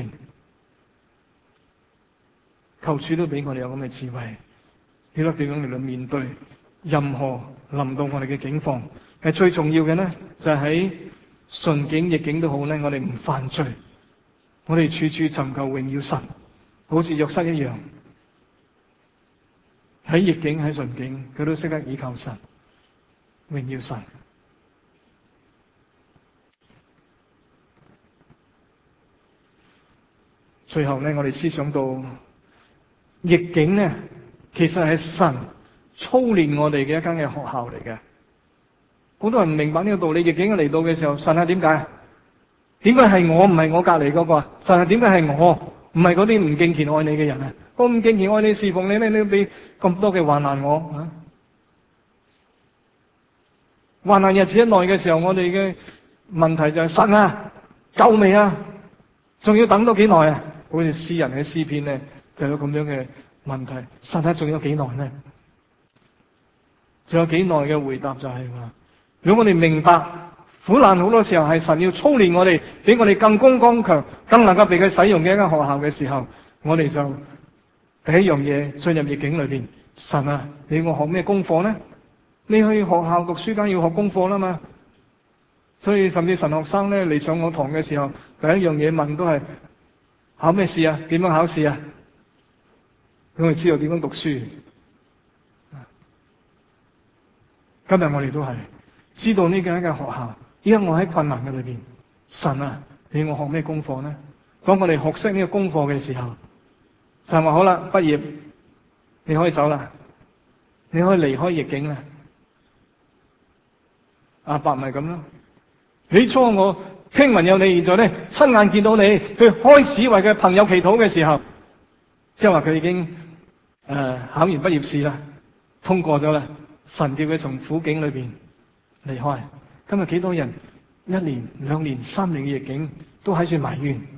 求主都俾我哋有咁嘅智慧，曉得點樣嚟到面對任何臨到我哋嘅境況。係最重要嘅咧，就係喺順境逆境都好咧，我哋唔犯罪。我哋處處尋求榮耀神，好似約瑟一樣，喺逆境喺順境，佢都識得倚靠神，榮耀神。最後咧，我哋思想到逆境咧，其實係神操練我哋嘅一間嘅學校嚟嘅。好多人唔明白呢個道理，逆境嚟到嘅時候，神係點解？點解係我唔係我隔籬嗰個啊？神係點解係我唔係嗰啲唔敬虔愛你嘅人啊？我唔敬虔愛你侍奉你咧，你俾咁多嘅患難我啊？ 患難日子一耐嘅時候，我哋嘅問題就係、是、神啊，夠未啊？仲要等到幾耐啊？好似詩人喺詩篇咧，就有咁樣嘅問題。神啊，仲有幾耐呢？仲有幾耐嘅回答就係話，如果我哋明白苦難好多時候係神要操練我哋，俾我哋更剛剛強、更能夠被佢使用嘅一間學校嘅時候，我哋就第一樣嘢進入逆境裏邊。神啊，你要我學咩功課呢？你去學校讀書梗要學功課啦嘛。所以甚至神學生咧嚟上我堂嘅時候，第一樣嘢問都係考咩試啊？點樣考試啊？咁佢知道點樣讀書。今日我哋都係知道呢間嘅學校，依家我喺困難嘅裏邊，神啊，你要我學咩功課呢？當我哋學識呢個功課嘅時候，神話好啦，畢業你可以走啦，你可以離開逆境啦。阿伯咪咁咯。起初我聽聞有你，現在咧親眼見到你，佢開始為佢朋友祈禱嘅時候，即係話佢已經誒、呃、考完畢業試啦，通過咗啦。神叫佢從苦境裏邊離開。今日幾多人一年、兩年、三年嘅逆境都喺處埋怨，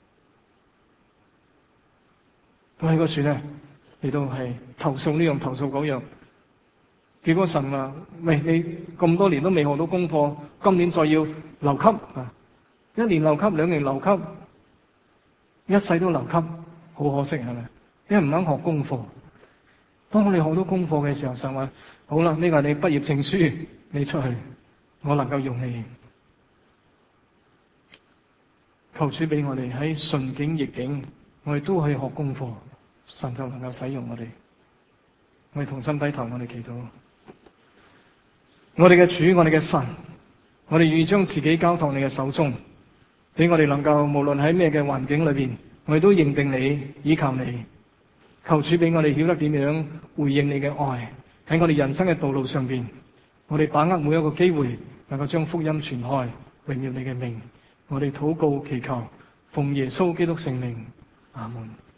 都喺嗰處咧嚟到係投訴呢樣投訴嗰樣。結果神話：喂，你咁多年都未學到功課，今年再要留級啊！一年留級，兩年留級，一世都留級，好可惜係咪？因為唔肯學功課。當我哋學到功課嘅時候，神話：好啦，呢個係你畢業證書，你出去，我能夠用你。求主俾我哋喺順境逆境，我哋都可以學功課，神就能夠使用我哋。我哋同心低頭，我哋祈禱。我哋嘅主，我哋嘅神，我哋願意將自己交託你嘅手中，俾我哋能夠無論喺咩嘅環境裏邊，我哋都認定你，依靠你。求主俾我哋曉得點樣回應你嘅愛，喺我哋人生嘅道路上邊，我哋把握每一個機會，能夠將福音傳開，榮耀你嘅名。我哋禱告祈求，奉耶穌基督聖名，阿門。